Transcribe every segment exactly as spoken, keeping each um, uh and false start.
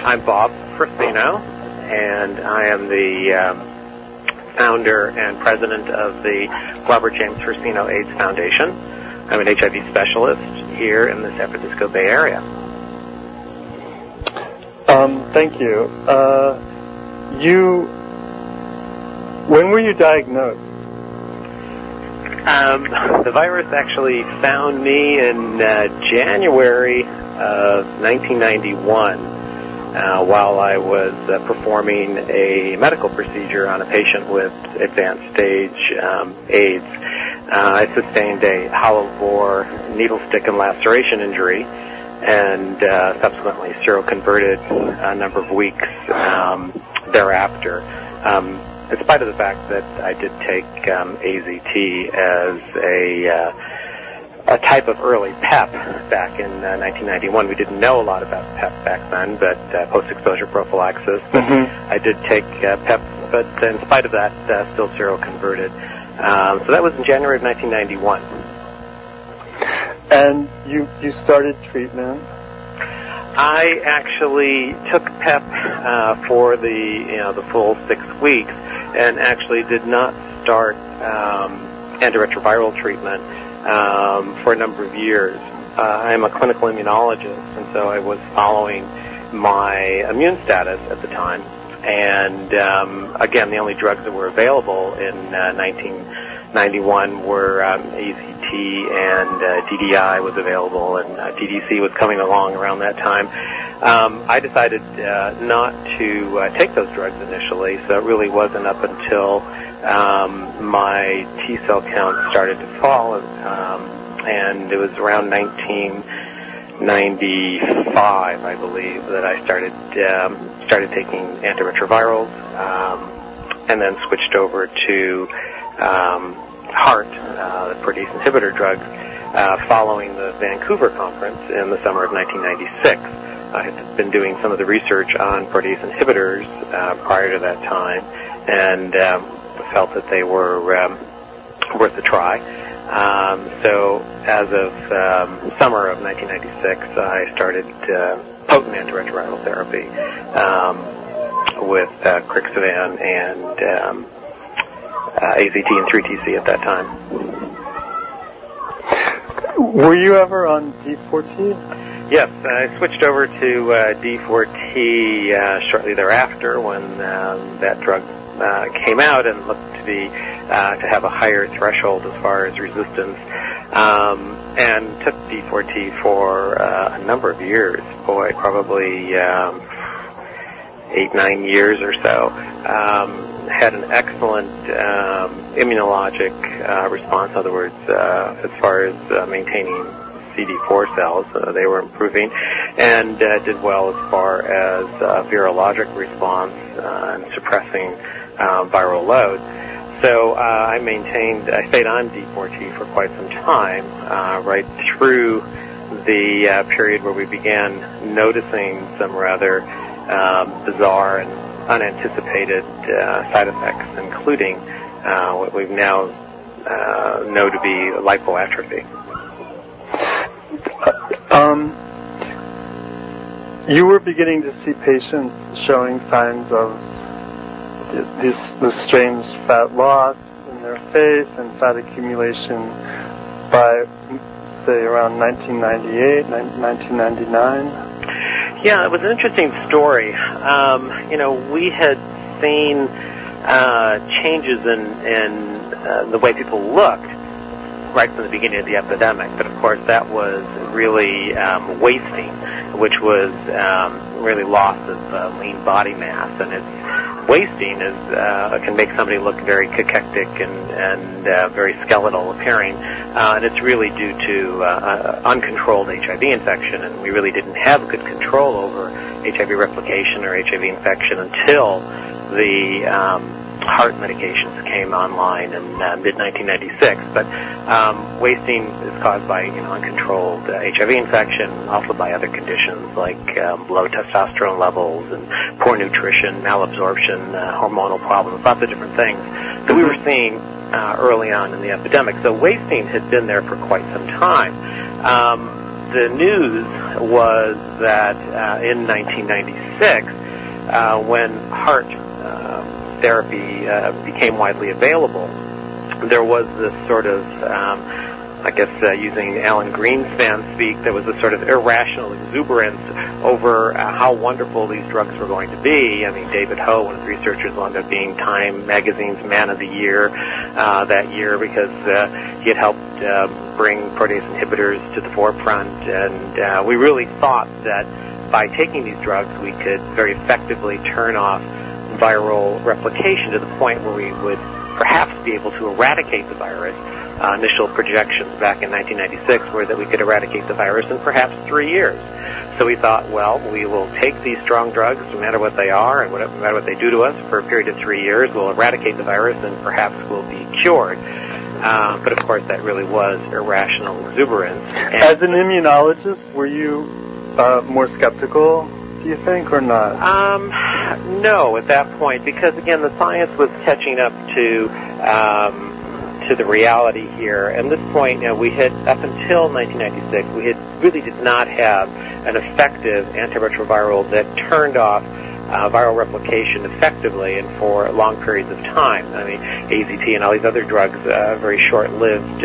I'm Bob Frasino, and I am the um, founder and president of the Robert James Frasino AIDS Foundation. I'm an H I V specialist here in the San Francisco Bay Area. Um, thank you. Uh, you, when were you diagnosed? Um, the virus actually found me in uh, January of nineteen ninety-one uh, while I was uh, performing a medical procedure on a patient with advanced stage um, AIDS. Uh, I sustained a hollow bore needle stick and laceration injury and uh, subsequently seroconverted a number of weeks um, thereafter. Um, in spite of the fact that I did take um, A Z T as a uh, a type of early PEP back in uh, nineteen ninety-one. We didn't know a lot about PEP back then, but uh, post-exposure prophylaxis. But mm-hmm. I did take uh, PEP, but in spite of that, uh, still seroconverted. Um, so that was in January of nineteen ninety-one. And you you started treatment? I actually took PEP uh, for the you know the full six weeks, and actually did not start um, antiretroviral treatment um, for a number of years. Uh, I'm a clinical immunologist, and so I was following my immune status at the time. And um, again, the only drugs that were available in uh, nineteen ninety-one were um, A Z T, and uh, D D I was available, and uh, D D C was coming along around that time. Um, I decided uh, not to uh, take those drugs initially, so it really wasn't up until um, my T cell count started to fall, um, and it was around nineteen ninety-five, I believe, that I started um, started taking antiretrovirals, um, and then switched over to um, HAART, uh, the protease inhibitor drugs, uh, following the Vancouver conference in the summer of nineteen ninety-six. I had been doing some of the research on protease inhibitors uh, prior to that time, and um, felt that they were um, worth a try. Um, so as of um, summer of nineteen ninety-six, I started uh, potent antiretroviral therapy um, with uh, Crixivan and um, uh, A Z T and three T C at that time. Were you ever on D four T? Yes, I switched over to uh, D four T uh, shortly thereafter when uh, that drug uh, came out and looked to be uh, to have a higher threshold as far as resistance, um, and took D four T for uh, a number of years. Boy, probably um, eight, nine years or so. Um, had an excellent um, immunologic uh, response. In other words, uh, as far as uh, maintaining C D four cells, uh, they were improving, and uh, did well as far as uh, virologic response uh, and suppressing uh, viral load. So uh, I maintained, I stayed on D four T for quite some time, uh, right through the uh, period where we began noticing some rather um, bizarre and unanticipated uh, side effects, including uh, what we now uh, know to be lipoatrophy. Um, you were beginning to see patients showing signs of this, this strange fat loss in their face and fat accumulation by, say, around nineteen ninety-eight, nineteen ninety-nine. Yeah, it was an interesting story. Um, you know, we had seen uh, changes in, in uh, the way people looked right from the beginning of the epidemic, but of course that was really um, wasting, which was um, really loss of uh, lean body mass, and it's wasting is uh, can make somebody look very cachectic and, and uh, very skeletal appearing, uh, and it's really due to uh, uncontrolled H I V infection, and we really didn't have good control over H I V replication or H I V infection until the um, HAART medications came online in uh, mid nineteen ninety-six, but um, wasting is caused by you know, uncontrolled uh, H I V infection, also by other conditions like um, low testosterone levels and poor nutrition, malabsorption, uh, hormonal problems, lots of different things that we were seeing uh, early on in the epidemic. So wasting had been there for quite some time. Um, the news was that uh, in nineteen ninety-six, uh, when heart uh, therapy uh, became widely available, there was this sort of, um, I guess uh, using Alan Greenspan speak, there was a sort of irrational exuberance over uh, how wonderful these drugs were going to be. I mean, David Ho, one of the researchers, wound up being Time Magazine's Man of the Year uh, that year because uh, he had helped uh, bring protease inhibitors to the forefront, and uh, we really thought that by taking these drugs we could very effectively turn off viral replication to the point where we would perhaps be able to eradicate the virus. Uh, initial projections back in nineteen ninety-six were that we could eradicate the virus in perhaps three years. So we thought, well, we will take these strong drugs, no matter what they are and no matter what they do to us, for a period of three years. We'll eradicate the virus and perhaps we'll be cured. Uh, but of course, that really was irrational exuberance. And as an immunologist, were you uh, more skeptical, do you think, or not? Um, no, at that point, because again, the science was catching up to um, to the reality here. At this point, you know, we had, up until nineteen ninety-six, we had really did not have an effective antiretroviral that turned off uh, viral replication effectively and for long periods of time. I mean, A Z T and all these other drugs, uh, very short-lived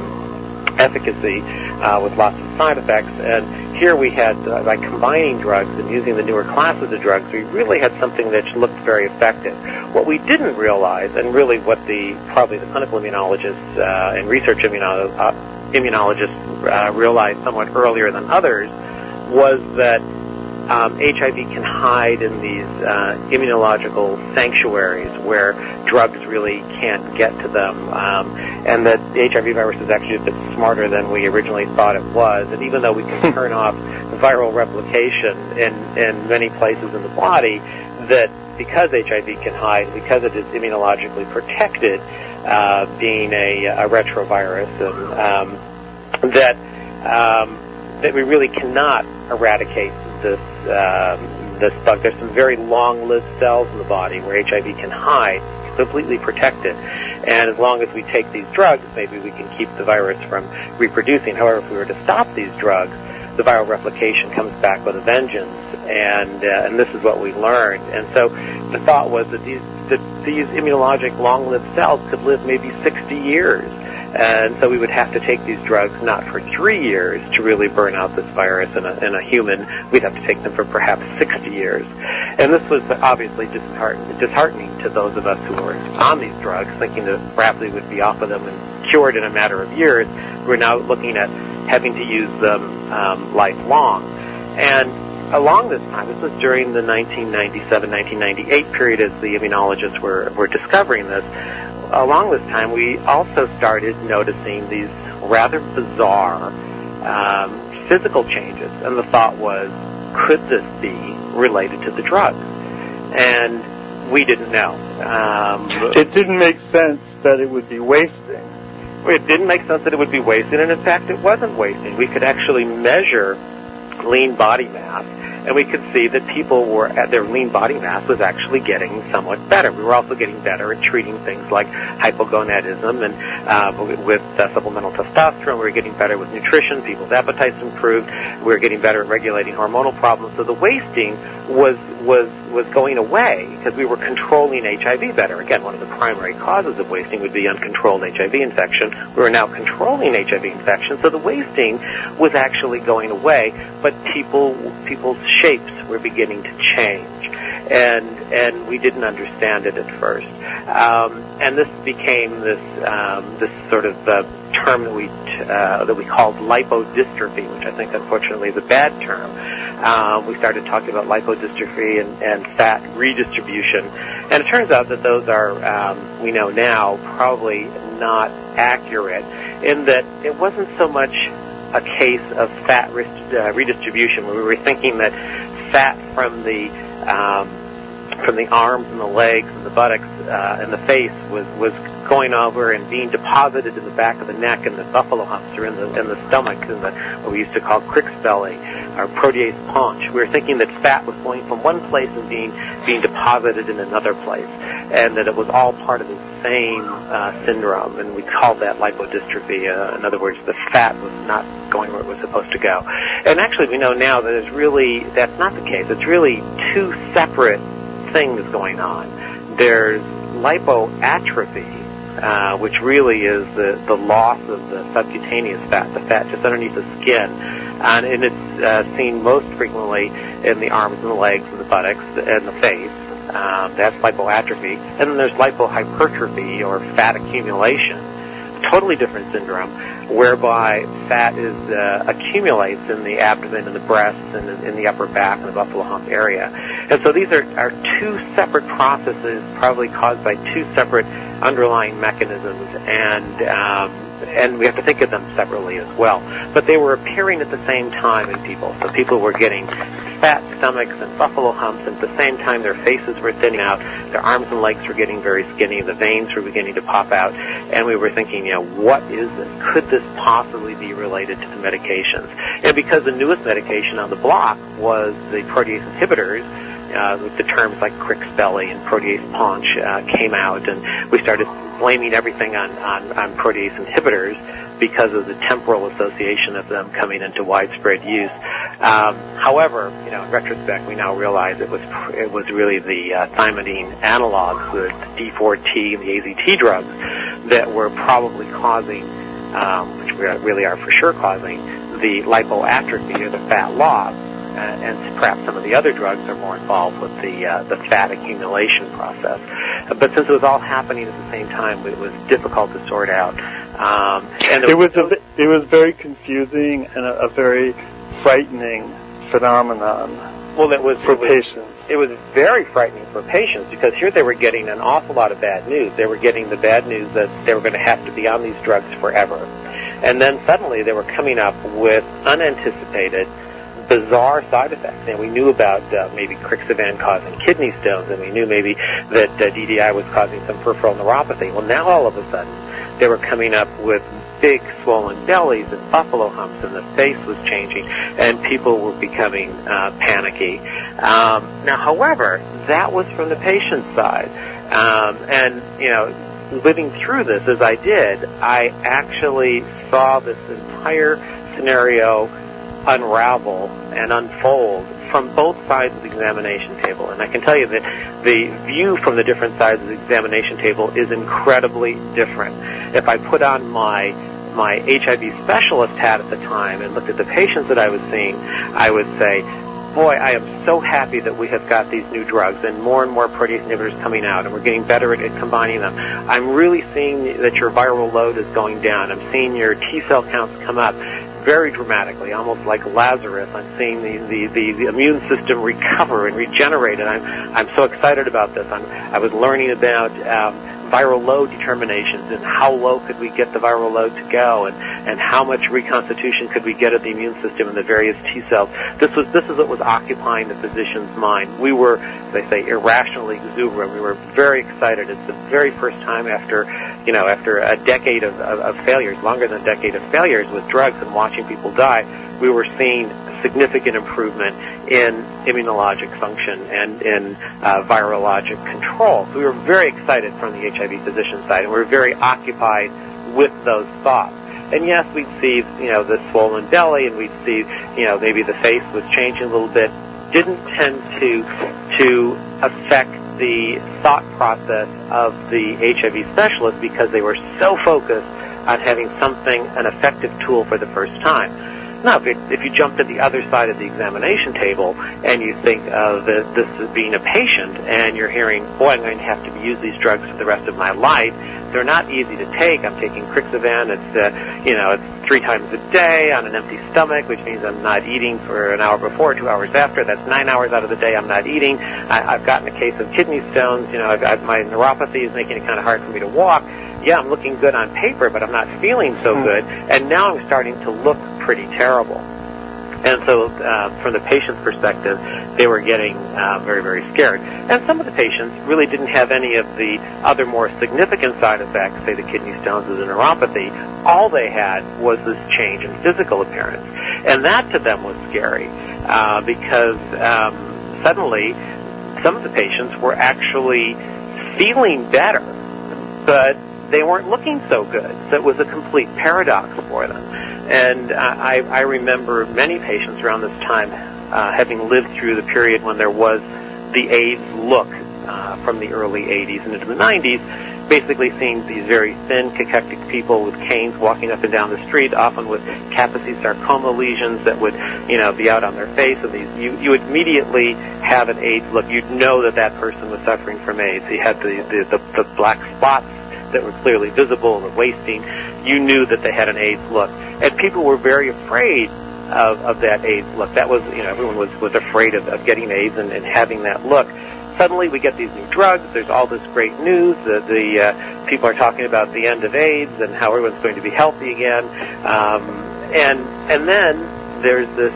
um, efficacy uh, with lots of side effects. And here we had, uh, by combining drugs and using the newer classes of drugs, we really had something that looked very effective. What we didn't realize, and really what the probably the clinical immunologists uh, and research immuno- uh, immunologists uh, realized somewhat earlier than others, was that um, H I V can hide in these uh, immunological sanctuaries where drugs really can't get to them, um, and that the H I V virus is actually a bit smarter than we originally thought it was. And even though we can turn off viral replication in, in many places in the body, that because H I V can hide, because it is immunologically protected, uh, being a, a retrovirus, and um, that um, that we really cannot eradicate this um, this bug. There's some very long-lived cells in the body where H I V can hide, completely protected. And as long as we take these drugs, maybe we can keep the virus from reproducing. However, if we were to stop these drugs, the viral replication comes back with a vengeance, and uh, and this is what we learned. And so the thought was that these that these immunologic long-lived cells could live maybe sixty years, and so we would have to take these drugs not for three years to really burn out this virus in a, in a human. We'd have to take them for perhaps sixty years. And this was obviously disheartening, disheartening to those of us who were on these drugs, thinking that perhaps we would be off of them and cured in a matter of years. We're now looking at having to use them um, lifelong. And along this time, this was during the nineteen ninety-seven nineteen ninety-eight period as the immunologists were, were discovering this. Along this time, we also started noticing these rather bizarre um, physical changes. And the thought was, could this be related to the drugs? And we didn't know. Um, it didn't make sense that it would be wasting. It didn't make sense that it would be wasted, and in fact, it wasn't wasting. We could actually measure lean body mass, and we could see that people were, at their lean body mass was actually getting somewhat better. We were also getting better at treating things like hypogonadism and uh, with uh, supplemental testosterone. We were getting better with nutrition. People's appetites improved. We were getting better at regulating hormonal problems. So the wasting was was was going away because we were controlling H I V better. Again, one of the primary causes of wasting would be uncontrolled H I V infection. We were now controlling H I V infection, so the wasting was actually going away, but people people's shapes were beginning to change, and and we didn't understand it at first. Um, and this became this um, this sort of uh, term that we uh, that we called lipodystrophy, which I think unfortunately is a bad term. Uh, we started talking about lipodystrophy and, and fat redistribution, and it turns out that those are um, we know now probably not accurate, in that it wasn't so much a case of fat uh, redistribution, where we were thinking that fat from the um, from the arms and the legs and the buttocks uh, and the face was, was going over and being deposited in the back of the neck and the buffalo humps or in the in the stomach, in the what we used to call crick's belly or protease paunch. We were thinking that fat was going from one place and being being deposited in another place, and that it was all part of the same uh, syndrome, and we called that lipodystrophy. Uh, in other words, the fat was not going where it was supposed to go. And actually, we know now that it's really that's not the case. It's really two separate things going on. There's lipoatrophy, Uh, which really is the, the loss of the subcutaneous fat, the fat just underneath the skin. And, and it's uh, seen most frequently in the arms and the legs and the buttocks and the face. Um, that's lipoatrophy. And then there's lipohypertrophy, or fat accumulation. Totally different syndrome, whereby fat is uh, accumulates in the abdomen and the breasts and in, in the upper back and the buffalo hump area. And so these are, are two separate processes, probably caused by two separate underlying mechanisms, and um, and we have to think of them separately as well. But they were appearing at the same time in people. So people were getting fat stomachs and buffalo humps, and at the same time their faces were thinning out, their arms and legs were getting very skinny, the veins were beginning to pop out, and we were thinking, you know, what is this? Could this possibly be related to the medications? And because the newest medication on the block was the protease inhibitors, uh, with the terms like crick's belly and protease paunch uh, came out, and we started blaming everything on, on, on protease inhibitors because of the temporal association of them coming into widespread use. Um, however, you know, in retrospect, we now realize it was it was really the uh, thymidine analogs, the D four T and the A Z T drugs, that were probably causing, um, which we really are for sure causing, the lipoatrophy or the fat loss. Uh, and perhaps some of the other drugs are more involved with the uh, the fat accumulation process. Uh, but since it was all happening at the same time, it was difficult to sort out. Um, and it was a, it was very confusing and a, a very frightening phenomenon. Well, it was for it was, patients. It was very frightening for patients because here they were getting an awful lot of bad news. They were getting the bad news that they were going to have to be on these drugs forever, and then suddenly they were coming up with unanticipated, bizarre side effects. And we knew about uh, maybe Crixivan causing kidney stones, and we knew maybe that uh, D D I was causing some peripheral neuropathy. Well, now all of a sudden, they were coming up with big swollen bellies and buffalo humps, and the face was changing, and people were becoming uh, panicky. Um, now, however, that was from the patient's side. Um, and, you know, living through this as I did, I actually saw this entire scenario unravel and unfold from both sides of the examination table. And I can tell you that the view from the different sides of the examination table is incredibly different. If I put on my my H I V specialist hat at the time and looked at the patients that I was seeing, I would say, boy, I am so happy that we have got these new drugs and more and more protease inhibitors coming out, and we're getting better at, at combining them. I'm really seeing that your viral load is going down. I'm seeing your T-cell counts come up very dramatically, almost like Lazarus. I'm seeing the, the, the, the immune system recover and regenerate, and I'm, I'm so excited about this. I'm, I was learning about um, viral load determinations and how low could we get the viral load to go, and, and how much reconstitution could we get of the immune system and the various T cells. This was this is what was occupying the physician's mind. We were, as I say, irrationally exuberant. We were very excited. It's the very first time after, you know, after a decade of, of, of failures, longer than a decade of failures with drugs and watching people die, we were seeing significant improvement in immunologic function and in uh, virologic control. So we were very excited from the H I V physician side, and we were very occupied with those thoughts. And yes, we'd see, you know, the swollen belly, and we'd see, you know, maybe the face was changing a little bit. Didn't tend to to affect the thought process of the H I V specialist because they were so focused on having something, an effective tool for the first time. Now, if, it, if you jump to the other side of the examination table and you think of the, this as being a patient and you're hearing, boy, I'm going to have to use these drugs for the rest of my life. They're not easy to take. I'm taking Crixivan. It's, uh, you know, it's three times a day on an empty stomach, which means I'm not eating for an hour before, two hours after. That's nine hours out of the day I'm not eating. I, I've gotten a case of kidney stones. You know, I've, I've, my neuropathy is making it kind of hard for me to walk. Yeah, I'm looking good on paper, but I'm not feeling so good, and now I'm starting to look pretty terrible. And so uh, from the patient's perspective, they were getting uh, very, very scared. And some of the patients really didn't have any of the other more significant side effects, say the kidney stones or the neuropathy. All they had was this change in physical appearance. And that to them was scary uh, because um, suddenly some of the patients were actually feeling better, but they weren't looking so good. So it was a complete paradox for them. And uh, I, I remember many patients around this time uh, having lived through the period when there was the AIDS look uh, from the early eighties and into the nineties, basically seeing these very thin, cachectic people with canes walking up and down the street, often with Kaposi sarcoma lesions that would, you know, be out on their face. And these, you, you would immediately have an AIDS look. You'd know that that person was suffering from AIDS. He had the, the, the, the black spots that were clearly visible, the wasting. You knew that they had an AIDS look. And people were very afraid of, of that AIDS look. That was, you know, everyone was, was afraid of, of getting AIDS and, and having that look. Suddenly we get these new drugs. There's all this great news. The, the uh, people are talking about the end of AIDS and how everyone's going to be healthy again. Um, and and then there's this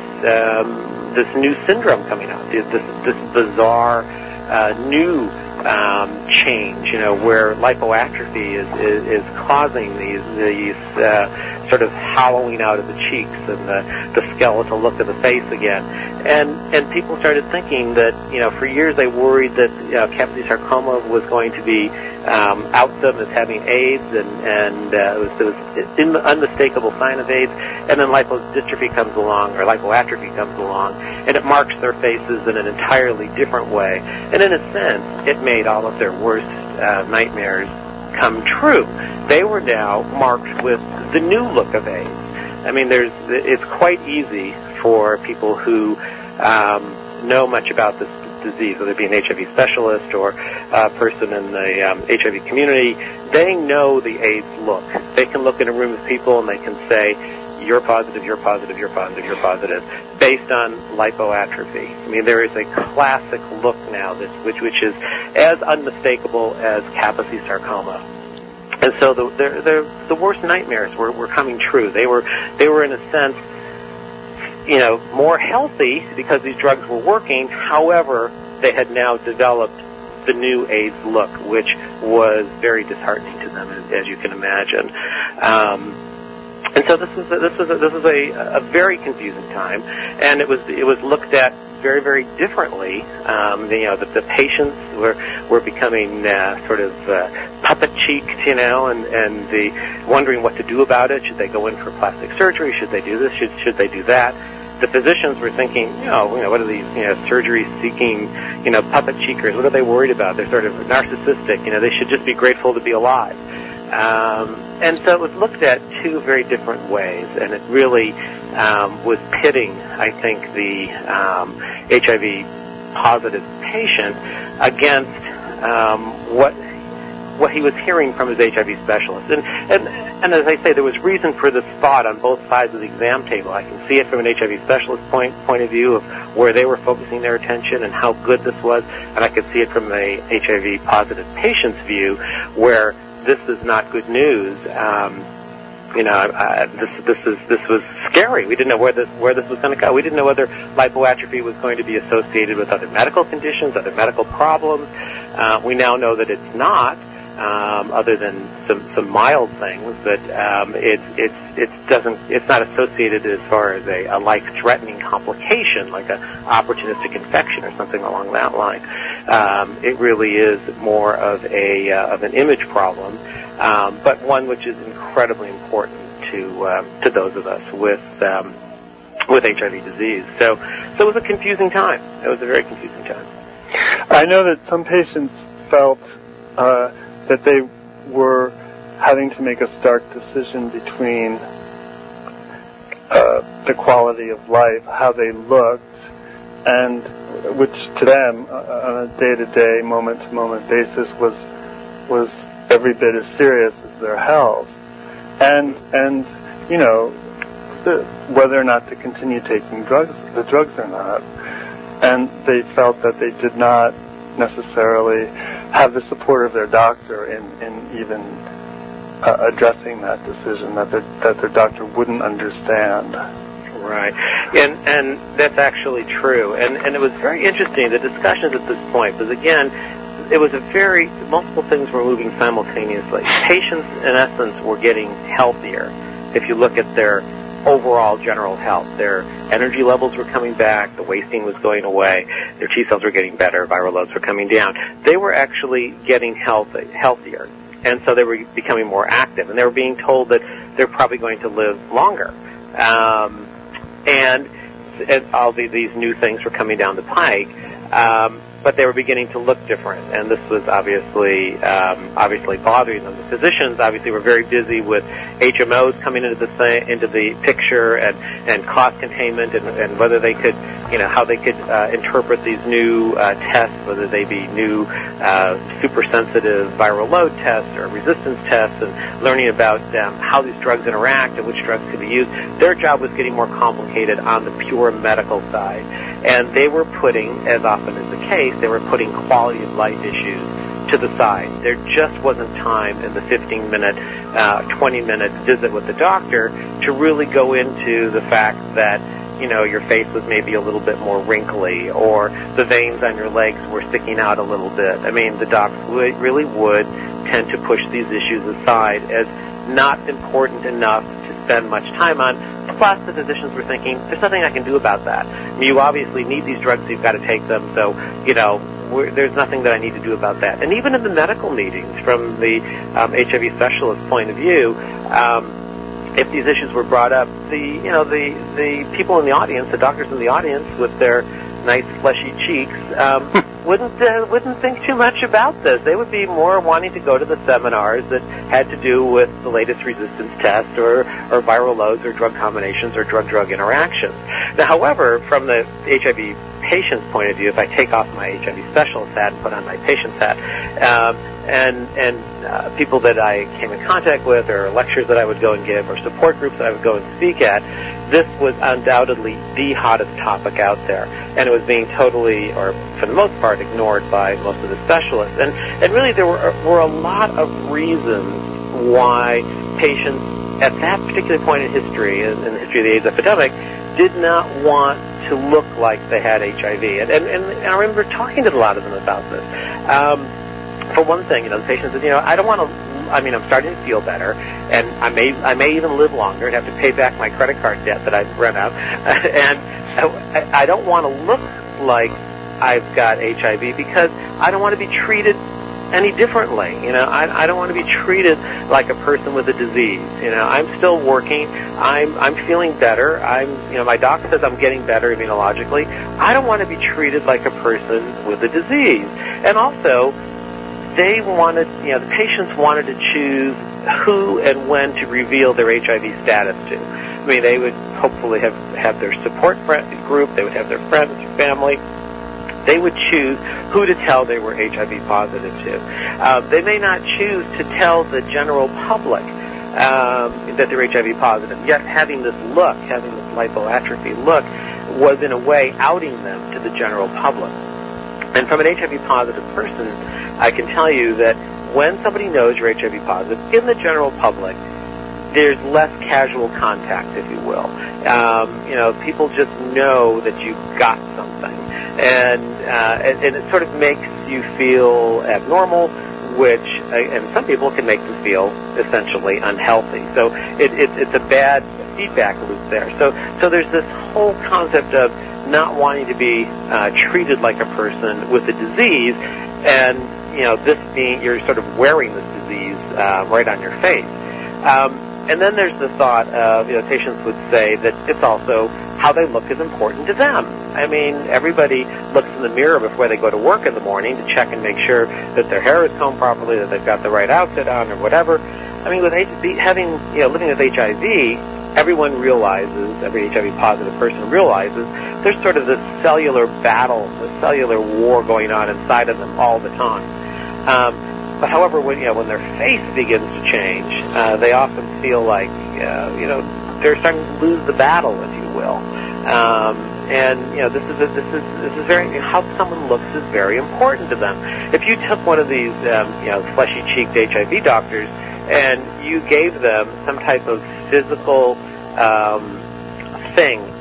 um, this new syndrome coming out. This this bizarre uh, new um, change, you know, where lipoatrophy is is, is causing these these uh, sort of hollowing out of the cheeks and the, the skeletal look of the face again. And and people started thinking that, you know, for years they worried that, you know, Kaposi sarcoma was going to be um, out them as having AIDS, and, and uh, it was, it was an unmistakable sign of AIDS. And then lipodystrophy comes along, or lipoatrophy comes along, and it marks their faces in an entirely different way. And in a sense, it made all of their worst uh, nightmares come true. They were now marked with the new look of AIDS. I mean, there's it's quite easy for people who um, know much about this disease, whether it be an H I V specialist or a person in the um, H I V community. They know the AIDS look. They can look in a room of people and they can say, you're positive, you're positive, you're positive, you're positive, based on lipoatrophy. I mean, there is a classic look now, this, which which is as unmistakable as Kaposi sarcoma. And so the the, the, the worst nightmares were, were coming true. They were they were in a sense, you know, more healthy because these drugs were working. However, they had now developed the new AIDS look, which was very disheartening to them, as, as you can imagine. Um, And so this is a, this is a, this is a, a very confusing time, and it was it was looked at very very differently. Um, you know, the, the patients were were becoming uh, sort of uh, puppet cheeked, you know, and and the wondering what to do about it. Should they go in for plastic surgery? Should they do this? Should should they do that? The physicians were thinking, you know, you know, what are these, you know, surgery-seeking, you know, puppet cheekers? What are they worried about? They're sort of narcissistic. You know, they should just be grateful to be alive. Um, and so it was looked at two very different ways, and it really um, was pitting, I think, the um, H I V positive patient against um, what what he was hearing from his H I V specialist. And, and and as I say, there was reason for this thought on both sides of the exam table. I can see it from an H I V specialist point point of view of where they were focusing their attention and how good this was, and I could see it from a H I V positive patient's view where this is not good news. Um, you know, uh, this this is this was scary. We didn't know where this where this was going to go. We didn't know whether lipoatrophy was going to be associated with other medical conditions, other medical problems. Uh, we now know that it's not, um, other than some some mild things. But um, it it it doesn't it's not associated as far as a, a life-threatening complication like a opportunistic infection or something along that line. Um, it really is more of a uh, of an image problem, um, but one which is incredibly important to um, to those of us with um, with H I V disease. So, so it was a confusing time. It was a very confusing time. I know that some patients felt uh, that they were having to make a stark decision between uh, the quality of life, how they looked, and which to them, uh, on a day-to-day, moment-to-moment basis, was was every bit as serious as their health, and and you know the, whether or not to continue taking drugs, the drugs or not, and they felt that they did not necessarily have the support of their doctor in in even uh, addressing that decision, that their that their doctor wouldn't understand. Right, and and that's actually true. And and it was very interesting, the discussions at this point, because again, it was a very, multiple things were moving simultaneously. Patients, in essence, were getting healthier. If you look at their overall general health, their energy levels were coming back, the wasting was going away, their T cells were getting better, viral loads were coming down. They were actually getting healthy, healthier, and so they were becoming more active, and they were being told that they're probably going to live longer. Um, and, and all the, these new things were coming down the pike. Um, but they were beginning to look different, and this was obviously um, obviously bothering them. The physicians obviously were very busy with H M Os coming into the into the picture, and, and cost containment, and, and whether they could, you know, how they could uh, interpret these new uh, tests, whether they be new uh, super sensitive viral load tests or resistance tests, and learning about um, how these drugs interact and which drugs could be used. Their job was getting more complicated on the pure medical side, and they were putting, as often is the case, they were putting quality of life issues to the side. There just wasn't time in the fifteen minute, uh, twenty minute visit with the doctor to really go into the fact that, you know, your face was maybe a little bit more wrinkly, or the veins on your legs were sticking out a little bit. I mean, the docs would, really would tend to push these issues aside as not important enough to spend much time on. Plus, the physicians were thinking, there's nothing I can do about that. I mean, you obviously need these drugs, you've got to take them, so, you know, we're, there's nothing that I need to do about that. And even in the medical meetings, from the um, H I V specialist point of view, um, if these issues were brought up, the, you know, the, the people in the audience, the doctors in the audience with their nice fleshy cheeks, um, wouldn't uh, wouldn't think too much about this. They would be more wanting to go to the seminars that had to do with the latest resistance test, or, or viral loads, or drug combinations, or drug-drug interactions. Now, however, from the H I V patient's point of view, if I take off my H I V specialist hat and put on my patient's hat, um, and and uh, people that I came in contact with, or lectures that I would go and give, or support groups that I would go and speak at, this was undoubtedly the hottest topic out there, and it was being totally, or for the most part, ignored by most of the specialists. And and really, there were were a lot of reasons why patients at that particular point in history, in, in the history of the AIDS epidemic, did not want to look like they had H I V. And and, and I remember talking to a lot of them about this. Um, for one thing, you know, the patient said, you know, I don't want to. I mean, I'm starting to feel better, and I may I may even live longer and have to pay back my credit card debt that I've run out, and I, I don't want to look like I've got H I V because I don't want to be treated any differently. You know, I, I don't want to be treated like a person with a disease. You know, I'm still working. I'm I'm feeling better. I'm you know, my doc says I'm getting better immunologically. I don't want to be treated like a person with a disease. And also, they wanted, you know, the patients wanted to choose who and when to reveal their H I V status to. I mean, they would hopefully have, have their support group, they would have their friends, their family. They would choose who to tell they were H I V positive to. Uh, they may not choose to tell the general public um, that they're H I V positive, yet having this look, having this lipoatrophy look, was in a way outing them to the general public. And from an H I V positive person, I can tell you that when somebody knows you're H I V positive, in the general public, there's less casual contact, if you will. Um, you know, people just know that you've got something. And, uh, and, and it sort of makes you feel abnormal, which, uh, and some people can make them feel essentially unhealthy. So it, it, it's a bad feedback loop there. So, so there's this whole concept of not wanting to be uh, treated like a person with a disease, and, you know, this being, you're sort of wearing this disease uh, right on your face. Um, and then there's the thought of, you know, patients would say that it's also how they look is important to them. I mean, everybody looks in the mirror before they go to work in the morning to check and make sure that their hair is combed properly, that they've got the right outfit on, or whatever. I mean, with H- having, you know, living with H I V, everyone realizes, every H I V positive person realizes, there's sort of this cellular battle, this cellular war going on inside of them all the time. Um, but however, when, you know, when their face begins to change, uh, they often feel like, uh, you know, they're starting to lose the battle, if you will. Um, and, you know, this is, a, this is, this is very, how someone looks is very important to them. If you took one of these, um, you know, fleshy-cheeked H I V doctors and you gave them some type of physical um, thing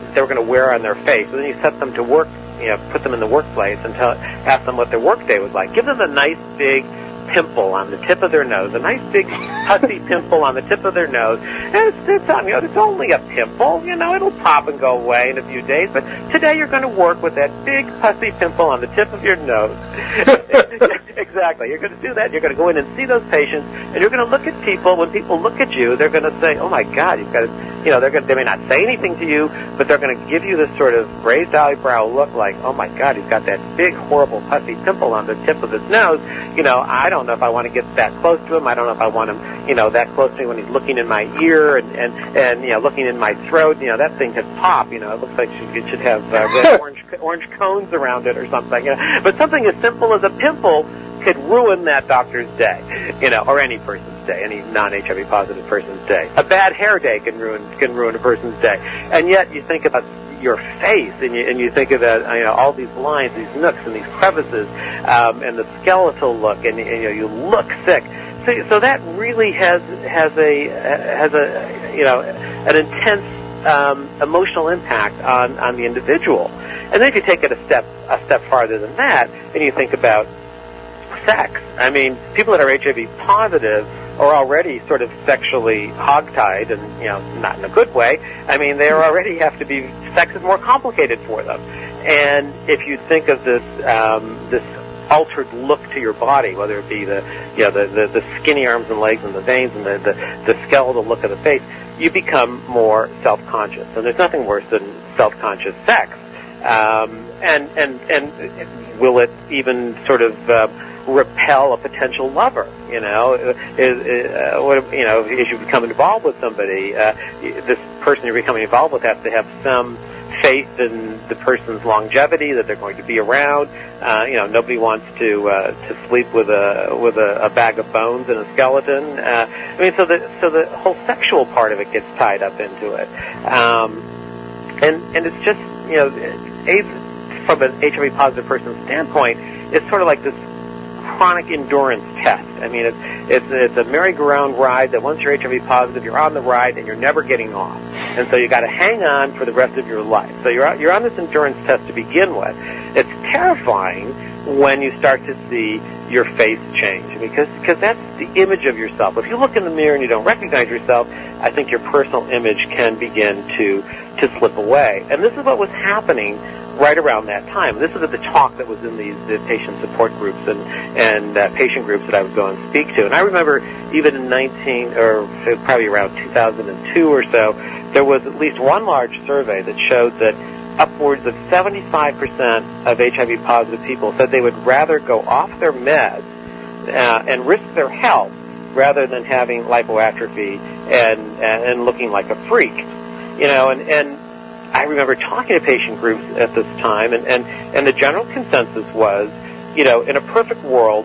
that they were going to wear on their face. And then you set them to work, you know, put them in the workplace and tell, ask them what their work day was like. Give them a nice big pimple on the tip of their nose, a nice big pussy pimple on the tip of their nose, and it's, it's, you know, it's only a pimple, you know, it'll pop and go away in a few days, but today you're going to work with that big pussy pimple on the tip of your nose. Exactly. You're going to do that. You're going to go in and see those patients, and you're going to look at people. When people look at you, they're going to say, oh, my God, you've got to, you know, they're going to, they may not say anything to you, but they're going to give you this sort of raised eyebrow look like, oh, my God, he's got that big, horrible pussy pimple on the tip of his nose. You know, I don't know if I want to get that close to him. I don't know if I want him, you know, that close to me when he's looking in my ear and, and, and you know, looking in my throat. You know, that thing could pop. You know, it looks like it should have uh, red orange, orange cones around it or something. You know? But something as simple as a pimple could ruin that doctor's day, you know, or any person's day, any non-H I V positive person's day. A bad hair day can ruin can ruin a person's day. And yet you think about your face, and you, and you think about, you know, all these lines, these nooks, and these crevices, um, and the skeletal look, and, and you know, you look sick. So, so that really has has a has a you know an intense um, emotional impact on on the individual. And then if you take it a step a step farther than that, and you think about sex. I mean, people that are H I V positive are already sort of sexually hogtied, and, you know, not in a good way. I mean, they already have to be, sex is more complicated for them. And if you think of this, um, this altered look to your body, whether it be the, you know, the, the, the skinny arms and legs and the veins and the, the, the skeletal look of the face, you become more self-conscious. And there's nothing worse than self-conscious sex. Um, and, and, and will it even sort of, uh, repel a potential lover, you know, is, is, uh, what, you know, as you become involved with somebody, uh, this person you're becoming involved with has to have some faith in the person's longevity, that they're going to be around. Uh, you know, nobody wants to uh, to sleep with a with a, a bag of bones and a skeleton. Uh, I mean, so the so the whole sexual part of it gets tied up into it, um, and and it's just, you know, AIDS from an H I V positive person's standpoint, it's sort of like this chronic endurance test. I mean, it's it's it's a merry-go-round ride that once you're H I V positive, you're on the ride and you're never getting off. And so you got to hang on for the rest of your life. So you're you're on this endurance test to begin with. It's terrifying when you start to see your face change, because because that's the image of yourself. If you look in the mirror and you don't recognize yourself, I think your personal image can begin to to slip away. And this is what was happening right around that time. This is the talk that was in these the patient support groups and and uh, patient groups that I would go and speak to. And I remember even in nineteen or probably around two thousand two or so, there was at least one large survey that showed that upwards of seventy-five percent of H I V positive people said they would rather go off their meds uh, and risk their health rather than having lipoatrophy and and looking like a freak. You know, and and I remember talking to patient groups at this time, and, and, and the general consensus was, you know, in a perfect world,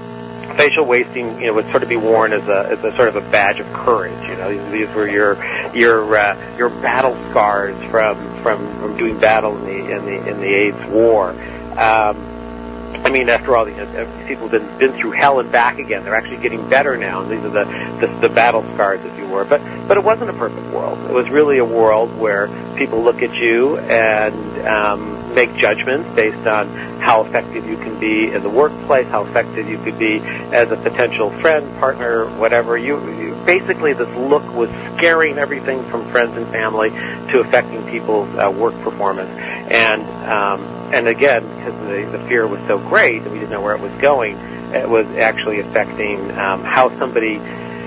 facial wasting, you know, would sort of be worn as a as a sort of a badge of courage. You know, these, these were your your uh, your battle scars from, from from doing battle in the in the in the AIDS war. Um, I mean, after all, you know, people have been, been through hell and back again. They're actually getting better now, and these are the, the, the battle scars, if you were. But but it wasn't a perfect world. It was really a world where people look at you and um, make judgments based on how effective you can be in the workplace, how effective you could be as a potential friend, partner, whatever. You, you basically, this look was scaring everything from friends and family to affecting people's uh, work performance. And um, and again, because the, the fear was so great and we didn't know where it was going, it was actually affecting um, how somebody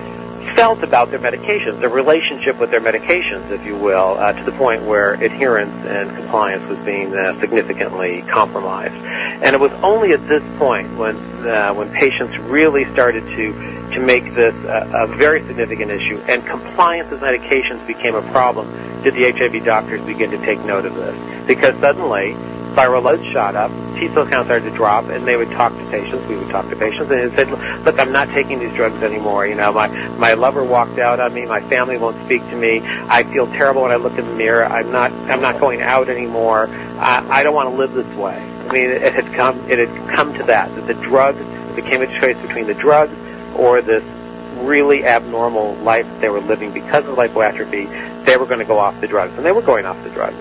felt about their medications, their relationship with their medications, if you will, uh, to the point where adherence and compliance was being uh, significantly compromised. And it was only at this point when uh, when patients really started to to make this a, a very significant issue, and compliance with medications became a problem, did the H I V doctors begin to take note of this. Because suddenly, viral loads shot up, T-cell counts started to drop, and they would talk to patients, we would talk to patients, and they said, look, I'm not taking these drugs anymore. You know, my, my lover walked out on me, my family won't speak to me, I feel terrible when I look in the mirror, I'm not, I'm not going out anymore, I, I don't want to live this way. I mean, it had come, it had come to that, that the drugs, it became a choice between the drugs or this really abnormal life that they were living because of lipoatrophy. They were going to go off the drugs, and they were going off the drugs.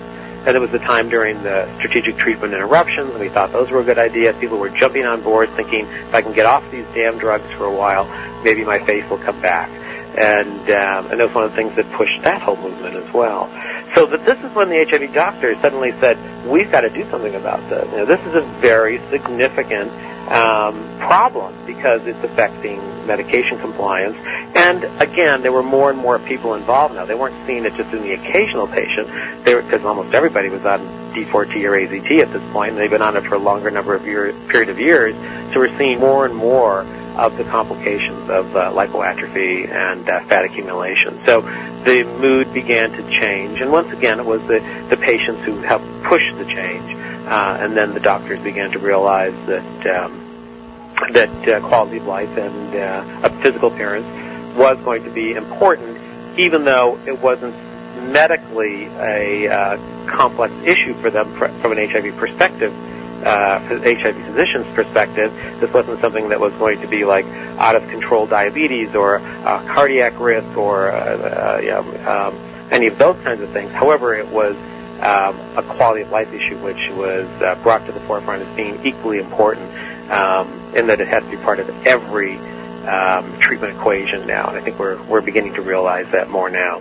and it was the time during the strategic treatment interruptions, and we thought those were a good idea. People were jumping on board thinking, if I can get off these damn drugs for a while, maybe my face will come back. And, um, and that was one of the things that pushed that whole movement as well. So that this is when the H I V doctors suddenly said, we've got to do something about this. You know, this is a very significant um, problem because it's affecting medication compliance. And again, there were more and more people involved now. They weren't seeing it just in the occasional patient, because almost everybody was on D four T or A Z T at this point, and they've been on it for a longer number of years, period of years. So we're seeing more and more of the complications of uh, lipoatrophy and uh, fat accumulation. So the mood began to change, and once again, it was the, the patients who helped push the change, uh, and then the doctors began to realize that um, that uh, quality of life and uh, a physical appearance was going to be important, even though it wasn't medically a uh, complex issue for them from an H I V perspective. Uh, H I V physician's perspective, this wasn't something that was going to be like out-of-control diabetes or uh, cardiac risk or uh, uh, you know, um, any of those kinds of things. However, it was um, a quality of life issue which was uh, brought to the forefront as being equally important, um, in that it has to be part of every um, treatment equation now. And I think we're we're beginning to realize that more now.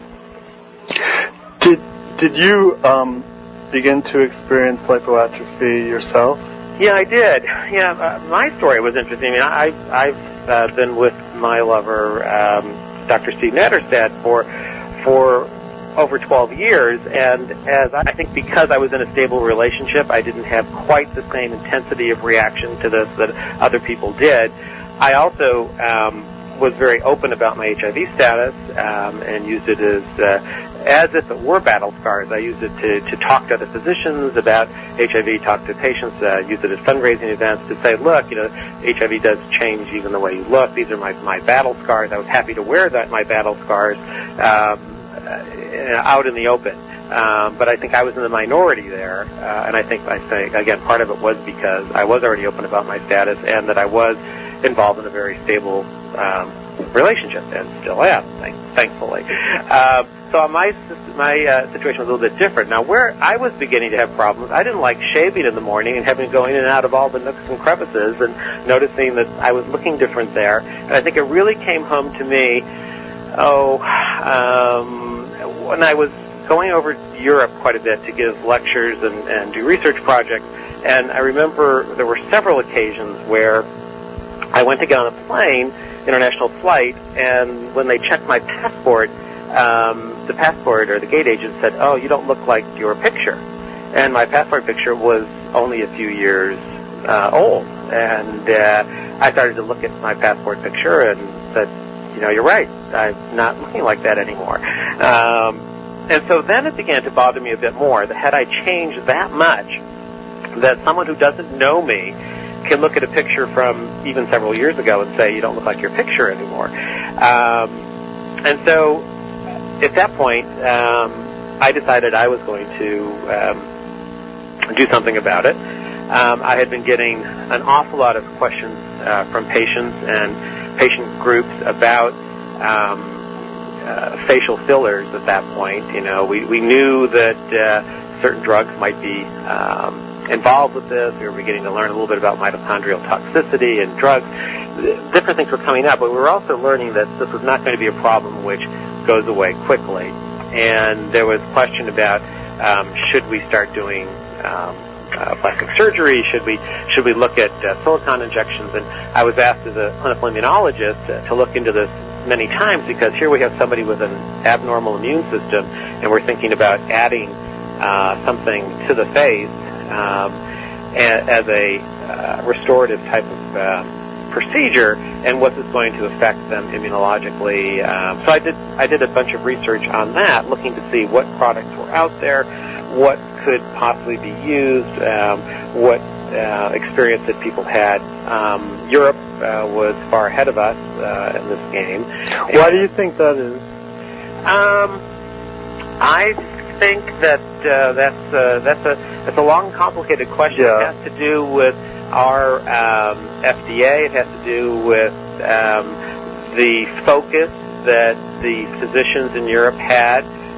Did did you um begin to experience lipoatrophy yourself? Yeah, I did. Yeah, uh, my story was interesting. I mean, I, I've uh, been with my lover, um, Doctor Steve Natterstad, for for over twelve years, and as I think because I was in a stable relationship, I didn't have quite the same intensity of reaction to this that other people did. I also um, was very open about my H I V status um, and used it as uh, as if it were battle scars. I used it to, to talk to other physicians about H I V, talk to patients, uh, use it at fundraising events to say, look, you know, H I V does change even the way you look. These are my, my battle scars. I was happy to wear that, my battle scars, um, uh, out in the open. Um, but I think I was in the minority there, uh, and I think, I say, again, part of it was because I was already open about my status and that I was involved in a very stable um, relationship, and still am, thank, thankfully. Um, so my my uh, situation was a little bit different. Now, where I was beginning to have problems, I didn't like shaving in the morning and having to go in and out of all the nooks and crevices and noticing that I was looking different there. And I think it really came home to me, oh, um, when I was going over to Europe quite a bit to give lectures and, and do research projects, and I remember there were several occasions where I went to get on a plane, international flight, and when they checked my passport, um, the passport or the gate agent said, oh, you don't look like your picture. And my passport picture was only a few years uh, old. And uh, I started to look at my passport picture and said, you know, you're right, I'm not looking like that anymore. Um, and so then it began to bother me a bit more that had I changed that much, that someone who doesn't know me can look at a picture from even several years ago and say, you don't look like your picture anymore. Um, and so at that point, um, I decided I was going to um, do something about it. Um, I had been getting an awful lot of questions uh, from patients and patient groups about um, uh, facial fillers at that point. You know, we, we knew that uh, certain drugs might be um, involved with this. We were beginning to learn a little bit about mitochondrial toxicity and drugs. Different things were coming up, but we were also learning that this was not going to be a problem which goes away quickly. And there was question about um, should we start doing um, uh, plastic surgery? Should we should we look at uh, silicone injections? And I was asked as a clinical immunologist to, to look into this many times because here we have somebody with an abnormal immune system, and we're thinking about adding uh, something to the face Um, as a uh, restorative type of uh, procedure, and what is going to affect them immunologically. Um, so I did I did a bunch of research on that, looking to see what products were out there, what could possibly be used, um, what uh, experience that people had. Um, Europe uh, was far ahead of us uh, in this game. Why do you think that is? Um, I think that uh, that's uh, that's a that's a long, complicated question. Yeah. It has to do with our um, F D A. It has to do with um, the focus that the physicians in Europe had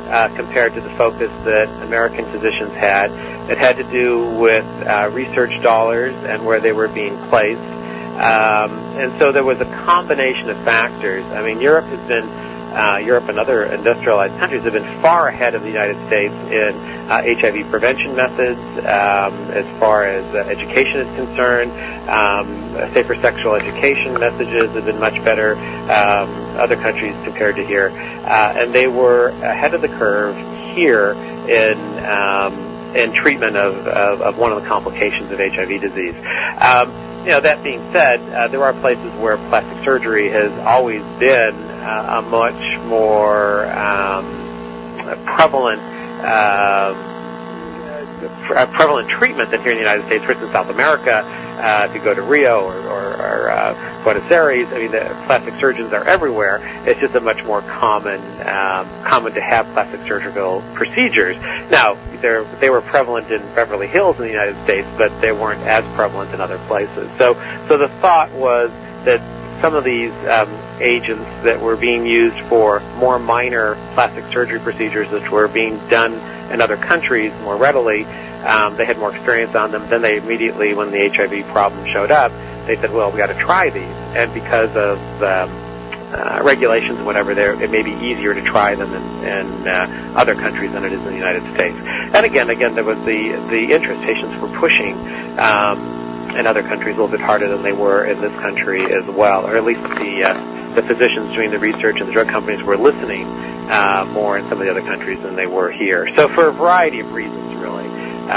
uh, compared to the focus that American physicians had. It had to do with uh, research dollars and where they were being placed. Um, and so there was a combination of factors. I mean, Europe has been, uh, Europe and other industrialized countries have been far ahead of the United States in uh, H I V prevention methods, um, as far as uh, education is concerned. Um, safer sexual education messages have been much better, um, other countries compared to here. Uh, and they were ahead of the curve here in, um, in treatment of, of, of one of the complications of H I V disease. Um, You know, that being said, uh, there are places where plastic surgery has always been uh, a much more um, prevalent uh, prevalent treatment than here in the United States. For instance, South America, uh, if you go to Rio or, or, or uh, Buenos Aires, I mean, the plastic surgeons are everywhere. It's just a much more common um, common to have plastic surgical procedures. Now, they were prevalent in Beverly Hills in the United States, but they weren't as prevalent in other places. So, so the thought was that some of these um, agents that were being used for more minor plastic surgery procedures, which were being done in other countries more readily, um, they had more experience on them. Then they immediately, when the H I V problem showed up, they said, well, we got to try these. And because of um, uh, regulations and whatever, it may be easier to try them in, in uh, other countries than it is in the United States. And again, again, there was the, the interest. Patients were pushing um, in other countries a little bit harder than they were in this country as well, or at least the uh, the physicians doing the research and the drug companies were listening uh, more in some of the other countries than they were here. So for a variety of reasons, really,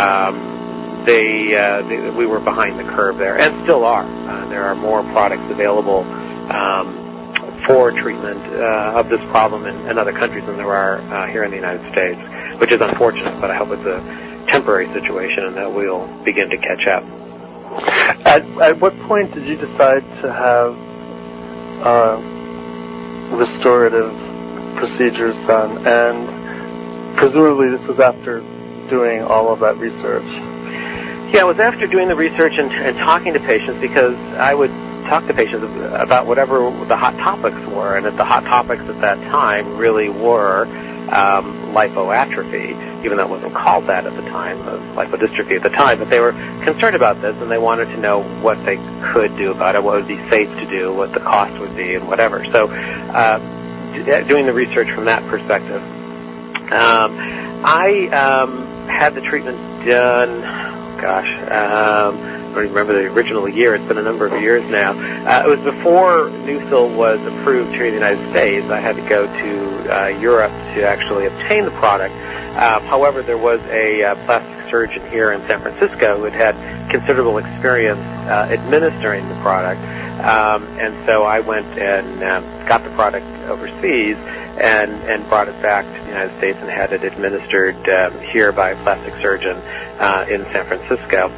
um, they, uh, they we were behind the curve there, and still are. Uh, there are more products available um, for treatment uh, of this problem in, in other countries than there are uh, here in the United States, which is unfortunate, but I hope it's a temporary situation and that we'll begin to catch up. At, at what point did you decide to have uh, restorative procedures done? And presumably this was after doing all of that research. Yeah, it was after doing the research and, and talking to patients, because I would talk to patients about whatever the hot topics were, and that the hot topics at that time really were um, lipoatrophy, even though it wasn't called that at the time, of lipodystrophy at the time, but they were concerned about this, and they wanted to know what they could do about it, what would be safe to do, what the cost would be, and whatever. So uh, doing the research from that perspective. Um, I um, had the treatment done, gosh, um, I don't even remember the original year. It's been a number of years now. Uh, it was before NuFil was approved here in the United States. I had to go to uh, Europe to actually obtain the product. Uh, however, there was a uh, plastic surgeon here in San Francisco who had had considerable experience uh, administering the product. Um, and so I went and uh, got the product overseas and, and brought it back to the United States and had it administered um, here by a plastic surgeon uh, in San Francisco.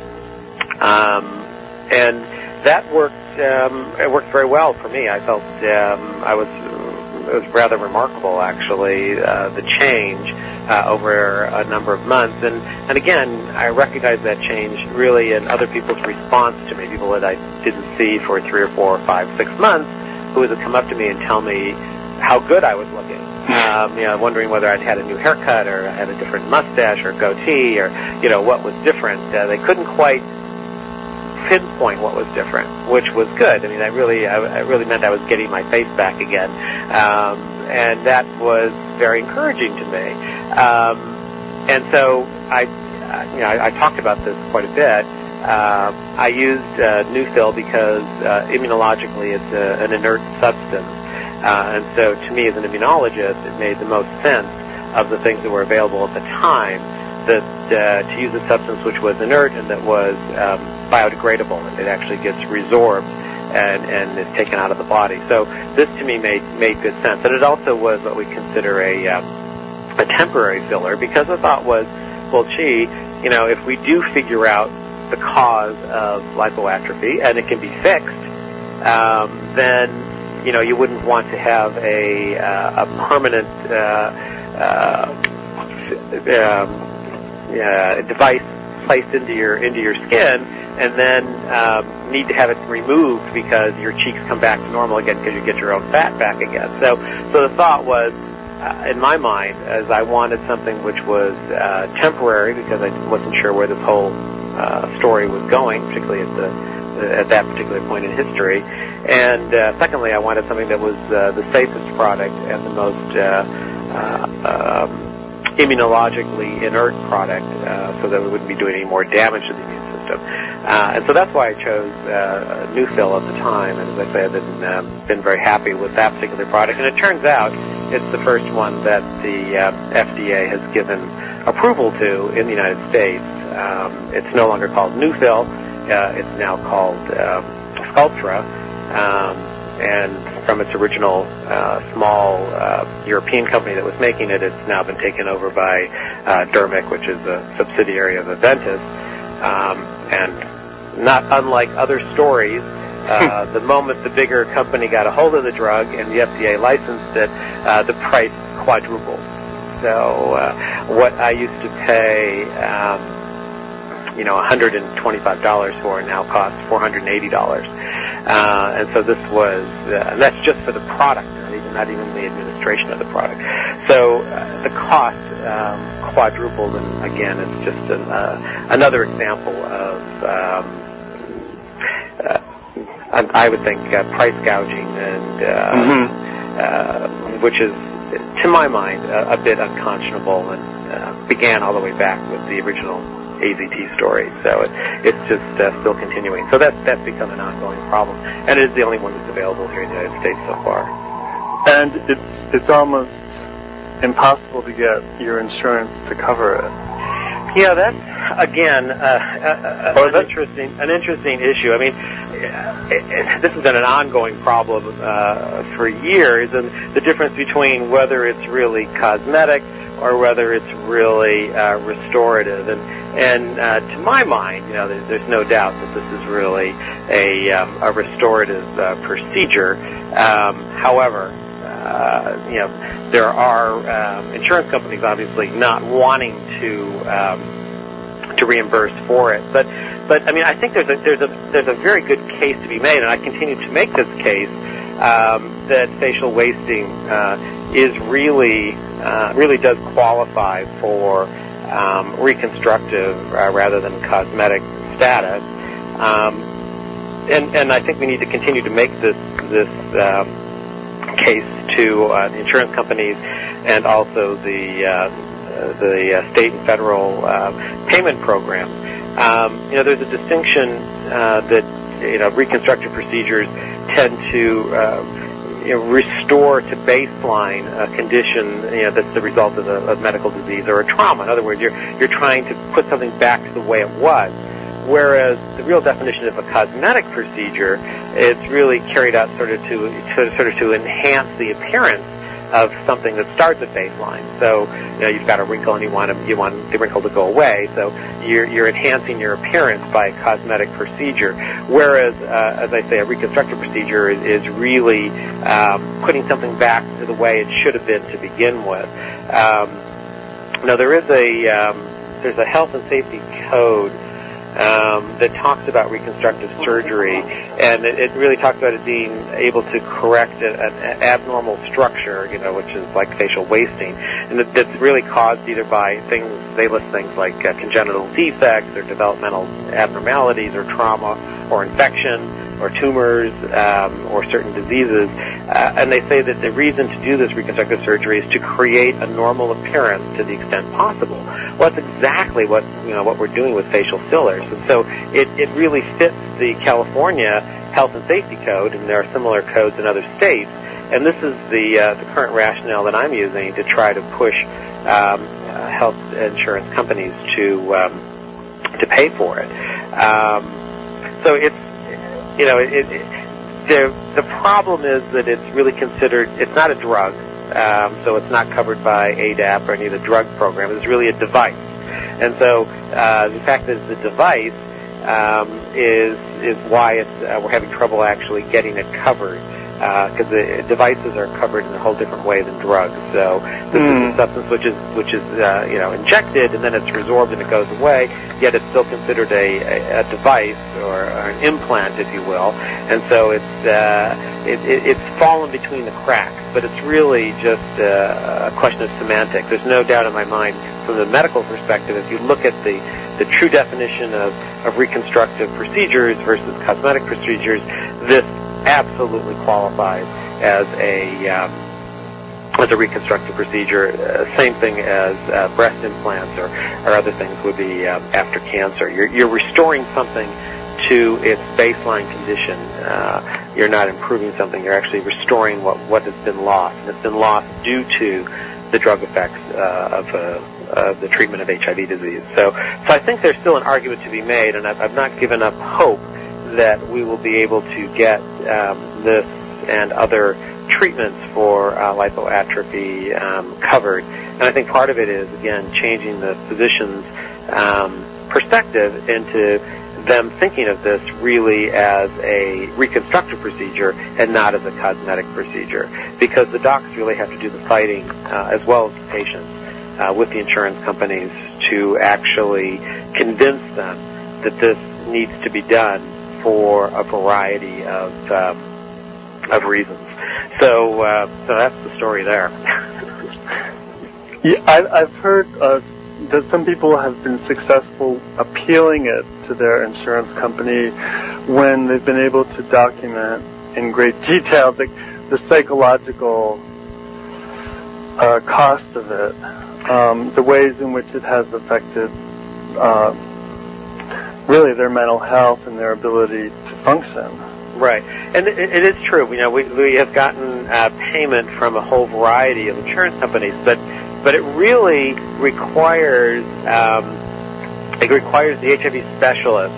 Um, and that worked, um, it worked very well for me. I felt, um, I was, it was rather remarkable actually, uh, the change, uh, over a number of months. And, and again, I recognized that change really in other people's response to me, people that I didn't see for three or four or five, six months, who would come up to me and tell me how good I was looking. Um, you know, wondering whether I'd had a new haircut or had a different mustache or goatee or, you know, what was different. Uh, they couldn't quite pinpoint what was different, which was good. I mean, I really, I, I really meant I was getting my face back again, um, and that was very encouraging to me. Um, and so I, you know, I, I talked about this quite a bit. Uh, I used uh, NuFil because uh, immunologically it's a, an inert substance, uh, and so to me as an immunologist, it made the most sense of the things that were available at the time, that uh, to use a substance which was inert and that was um, biodegradable, and it actually gets resorbed and, and is taken out of the body. So this to me made made good sense. And it also was what we consider a um, a temporary filler, because the thought was, well, gee, you know, if we do figure out the cause of lipoatrophy and it can be fixed, um, then, you know, you wouldn't want to have a, uh, a permanent uh, uh, um, Uh, device placed into your into your skin, and then um, need to have it removed because your cheeks come back to normal again because you get your own fat back again. So, so the thought was, uh, in my mind, as I wanted something which was uh, temporary because I wasn't sure where this whole uh, story was going, particularly at the at that particular point in history. And uh, secondly, I wanted something that was uh, the safest product and the most uh, uh, um, immunologically inert product, uh, so that we wouldn't be doing any more damage to the immune system. Uh, and so that's why I chose uh, Neufil at the time. And as I say, I've been, uh, been very happy with that particular product. And it turns out it's the first one that the uh, F D A has given approval to in the United States. Um, it's no longer called Neufil. Uh, it's now called um, Sculptra, um, and from its original uh, small uh, European company that was making it, it's now been taken over by uh, Dermic, which is a subsidiary of Aventis. Um, and not unlike other stories, uh, the moment the bigger company got a hold of the drug and the F D A licensed it, uh, the price quadrupled. So uh, what I used to pay um, you know, one hundred twenty-five dollars for it now costs four hundred eighty dollars. Uh, and so this was, uh, and that's just for the product, not even, not even the administration of the product. So uh, the cost um, quadrupled, and again, it's just an, uh, another example of, um, uh, I would think, uh, price gouging, and uh, mm-hmm. uh, which is, to my mind, a, a bit unconscionable, and uh, began all the way back with the original A Z T story, so it, it's just uh, still continuing. So that's that's become an ongoing problem, and it is the only one that's available here in the United States so far. And it's it's almost impossible to get your insurance to cover it. Yeah, that's again uh, uh, an that, interesting an interesting issue. I mean, it, it, this has been an ongoing problem uh, for years, and the difference between whether it's really cosmetic or whether it's really uh, restorative. And and uh, to my mind, you know, there's, there's no doubt that this is really a, um, a restorative uh, procedure. Um, however, uh, you know, there are um, insurance companies obviously not wanting to um, to reimburse for it. But but I mean, I think there's a there's a there's a very good case to be made, and I continue to make this case um, that facial wasting uh, is really uh, really does qualify for um, reconstructive uh, rather than cosmetic status, um, and and I think we need to continue to make this this um, case to uh, the insurance companies and also the uh, the uh, state and federal uh, payment programs. Um, you know, there's a distinction uh, that you know reconstructive procedures tend to uh, you know, restore to baseline a condition, you know, that's the result of a, a medical disease or a trauma. In other words, you're you're trying to put something back to the way it was. Whereas the real definition of a cosmetic procedure, it's really carried out sort of to, to sort of to enhance the appearance of something that starts at baseline. So, you know, you've got a wrinkle and you want to, you want the wrinkle to go away. So you're you're enhancing your appearance by a cosmetic procedure. Whereas, uh, as I say, a reconstructive procedure is, is really um, putting something back to the way it should have been to begin with. Um, now there is a um, there's a health and safety code Um, that talks about reconstructive surgery, and it, it really talks about it being able to correct a, an abnormal structure, you know, which is like facial wasting, and it, it's really caused either by things, they list things like uh, congenital defects or developmental abnormalities or trauma or infection or tumors um, or certain diseases, uh, and they say that the reason to do this reconstructive surgery is to create a normal appearance to the extent possible. Well, that's exactly what you know what we're doing with facial fillers, and so it, it really fits the California Health and Safety Code, and there are similar codes in other states. And this is the uh, the current rationale that I'm using to try to push um, uh, health insurance companies to um, to pay for it. Um, so it's you know it, it, the the problem is that it's really considered it's not a drug, um, so it's not covered by A D A P or any of the drug programs. It's really a device, and so uh, the fact that it's a device um, is is why it's, uh, we're having trouble actually getting it covered, because uh, the devices are covered in a whole different way than drugs. So this mm. is a substance which is which is uh, you know injected and then it's resorbed and it goes away. Yet it's still considered a, a, a device or, or an implant, if you will. And so it's uh, it, it, it's fallen between the cracks. But it's really just uh, a question of semantics. There's no doubt in my mind, from the medical perspective, if you look at the the true definition of, of reconstructive procedures versus cosmetic procedures, this absolutely qualifies as a um, as a reconstructive procedure. Uh, same thing as uh, breast implants or, or other things would be um, after cancer. You're, you're restoring something to its baseline condition. Uh, you're not improving something. You're actually restoring what, what has been lost. And it's been lost due to the drug effects uh, of, uh, of the treatment of H I V disease. So, so I think there's still an argument to be made, and I've, I've not given up hope that we will be able to get um, this and other treatments for uh, lipoatrophy um, covered. And I think part of it is, again, changing the physician's um, perspective into them thinking of this really as a reconstructive procedure and not as a cosmetic procedure, because the docs really have to do the fighting uh, as well as the patients uh, with the insurance companies to actually convince them that this needs to be done for a variety of um, of reasons. So, uh, so that's the story there. Yeah, I, I've heard uh, that some people have been successful appealing it to their insurance company when they've been able to document in great detail the, the psychological uh, cost of it, um, the ways in which it has affected uh, really their mental health and their ability to function. Right, and it, it is true. You know, we we have gotten uh, payment from a whole variety of insurance companies, but but it really requires um, it requires the H I V specialist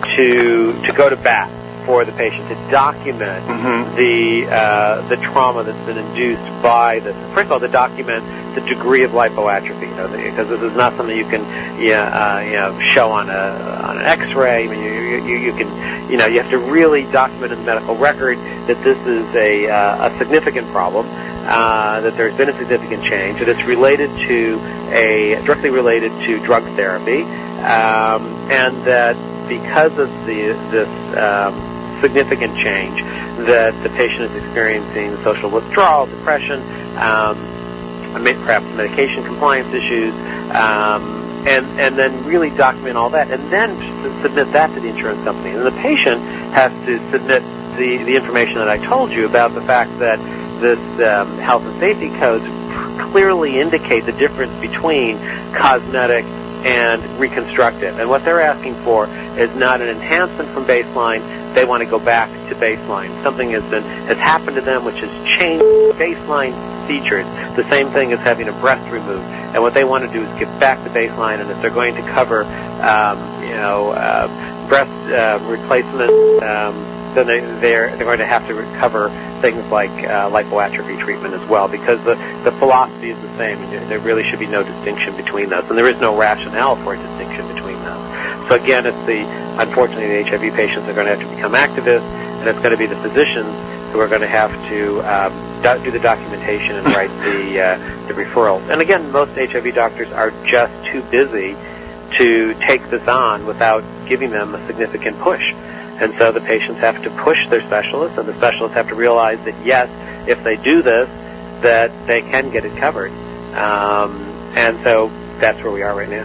to to go to bat for the patient, to document mm-hmm. the uh, the trauma that's been induced by this. First of all, to document the degree of lipoatrophy, you know, because this is not something you can yeah, uh, you know show on a on an X-ray. I mean, you, you you can you know you have to really document in the medical record that this is a uh, a significant problem, uh, that there's been a significant change, that it's related to a directly related to drug therapy, um, and that because of the this um, significant change, that the patient is experiencing social withdrawal, depression, um, perhaps medication compliance issues, um, and and then really document all that, and then submit that to the insurance company. And the patient has to submit the, the information that I told you about the fact that this um, health and safety codes clearly indicate the difference between cosmetic and reconstructive. And what they're asking for is not an enhancement from baseline. They want to go back to baseline. Something has been has happened to them which has changed baseline features. The same thing as having a breast removed. And what they want to do is get back to baseline. And if they're going to cover, um, you know, uh, breast uh, replacement, um, then they, they're they're going to have to cover things like uh, lipoatrophy treatment as well, because the the philosophy is the same. There really should be no distinction between those, and there is no rationale for a distinction between those. So again, it's the unfortunately the H I V patients are going to have to become activists, and it's going to be the physicians who are going to have to um, do, do the documentation and write the uh, the referrals. And again, most H I V doctors are just too busy to take this on without giving them a significant push. And so the patients have to push their specialists, and the specialists have to realize that, yes, if they do this, that they can get it covered. Um, and so that's where we are right now.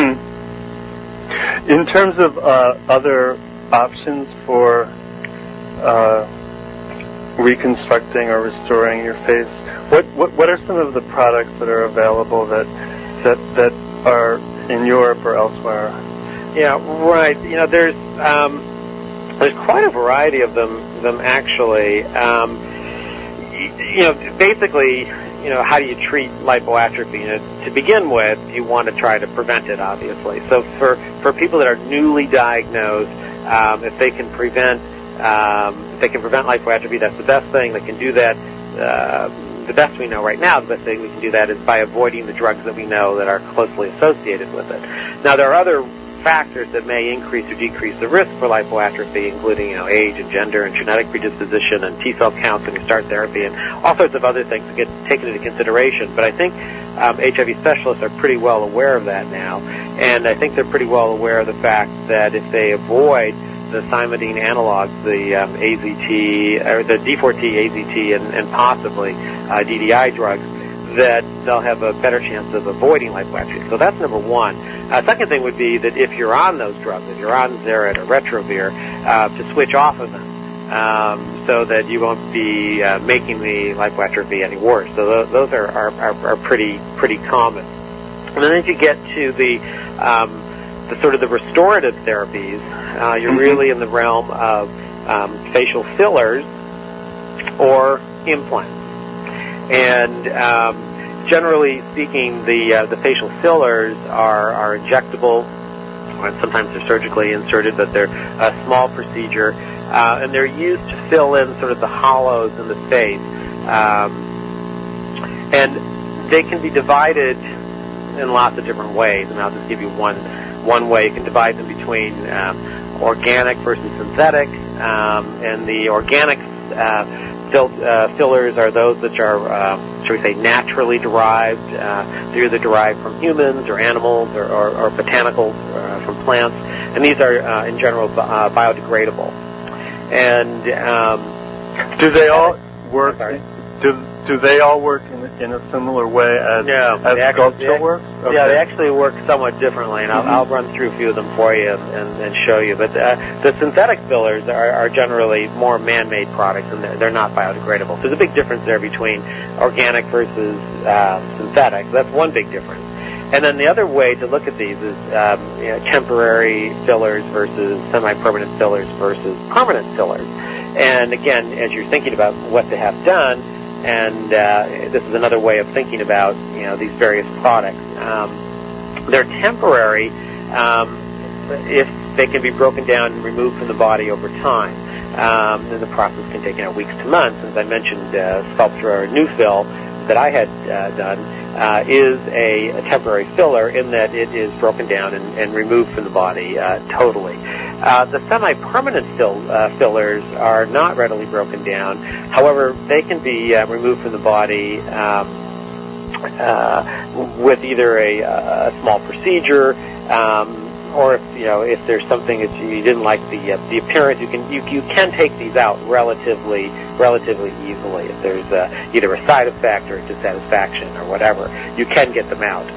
Mm-hmm. In terms of uh, other options for uh, reconstructing or restoring your face, what, what what are some of the products that are available that that that are in Europe or elsewhere? Yeah, right. You know, there's... Um, There's quite a variety of them, them actually. Um, you know, basically, you know, how do you treat lipoatrophy? You know, to begin with, you want to try to prevent it, obviously. So for, for people that are newly diagnosed, um, if they can prevent, um, if they can prevent lipoatrophy, that's the best thing. They can do that. Uh, the best we know right now, the best thing we can do that is by avoiding the drugs that we know that are closely associated with it. Now, there are other factors that may increase or decrease the risk for lipoatrophy, including, you know, age and gender and genetic predisposition and T-cell counts when you start therapy and all sorts of other things to get taken into consideration. But I think um, H I V specialists are pretty well aware of that now, and I think they're pretty well aware of the fact that if they avoid the thymidine analogs, the um, A Z T, or the D four T, A Z T, and, and possibly uh, D D I drugs, that they'll have a better chance of avoiding lipoatrophy. So that's number one. Uh, second thing would be that if you're on those drugs, if you're on Xerid or Retrovir, uh, to switch off of them um, so that you won't be uh, making the lipoatrophy any worse. So th- those are, are, are, are pretty pretty common. And then as you get to the um, the sort of the restorative therapies, uh, you're mm-hmm. really in the realm of um, facial fillers or implants. And um, generally speaking, the uh, the facial fillers are, are injectable. Sometimes they're surgically inserted, but they're a small procedure, uh, and they're used to fill in sort of the hollows in the face. Um, and they can be divided in lots of different ways, and I'll just give you one one way. You can divide them between um, organic versus synthetic, um, and the organic uh, fill, uh, fillers are those which are, uh, shall we say, naturally derived. Uh, they're either derived from humans or animals or, or, or botanicals uh, from plants, and these are, uh, in general, uh, biodegradable. And um, do they all work? Do do they all work in, in a similar way as, no, as sculpture works? Okay. Yeah, they actually work somewhat differently, and I'll, mm-hmm. I'll run through a few of them for you and, and, and show you. But uh, the synthetic fillers are, are generally more man-made products, and they're, they're not biodegradable. So there's a big difference there between organic versus uh, synthetic. So that's one big difference. And then the other way to look at these is um, you know, temporary fillers versus semi-permanent fillers versus permanent fillers. And again, as you're thinking about what to have done, and uh, this is another way of thinking about, you know, these various products. Um, they're temporary um, if they can be broken down and removed from the body over time. Um, and the process can take, you know, weeks to months. As I mentioned, uh, Sculptra or NuFill that I had uh, done uh, is a, a temporary filler in that it is broken down and, and removed from the body uh, totally. Uh, the semi-permanent fill, uh, fillers are not readily broken down. However, they can be uh, removed from the body um, uh, with either a, a small procedure, um, or if you know if there's something that you didn't like the uh, the appearance, you can you you can take these out relatively relatively easily. If there's uh, either a side effect or a dissatisfaction or whatever, you can get them out.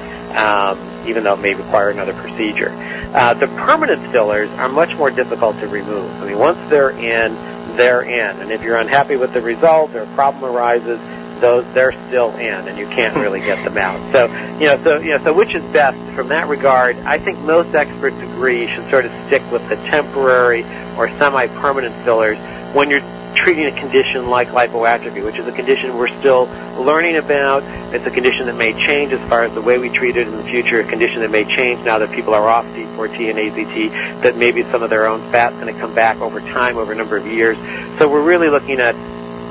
Um, even though it may require another procedure. Uh, the permanent fillers are much more difficult to remove. I mean, once they're in, they're in. And if you're unhappy with the result or a problem arises, those they're still in, and you can't really get them out. So, you know, so you know, so which is best from that regard? I think most experts agree you should sort of stick with the temporary or semi-permanent fillers when you're treating a condition like lipoatrophy, which is a condition we're still learning about. It's a condition that may change as far as the way we treat it in the future, a condition that may change now that people are off D four T and A Z T, that maybe some of their own fat's going to come back over time, over a number of years. So we're really looking at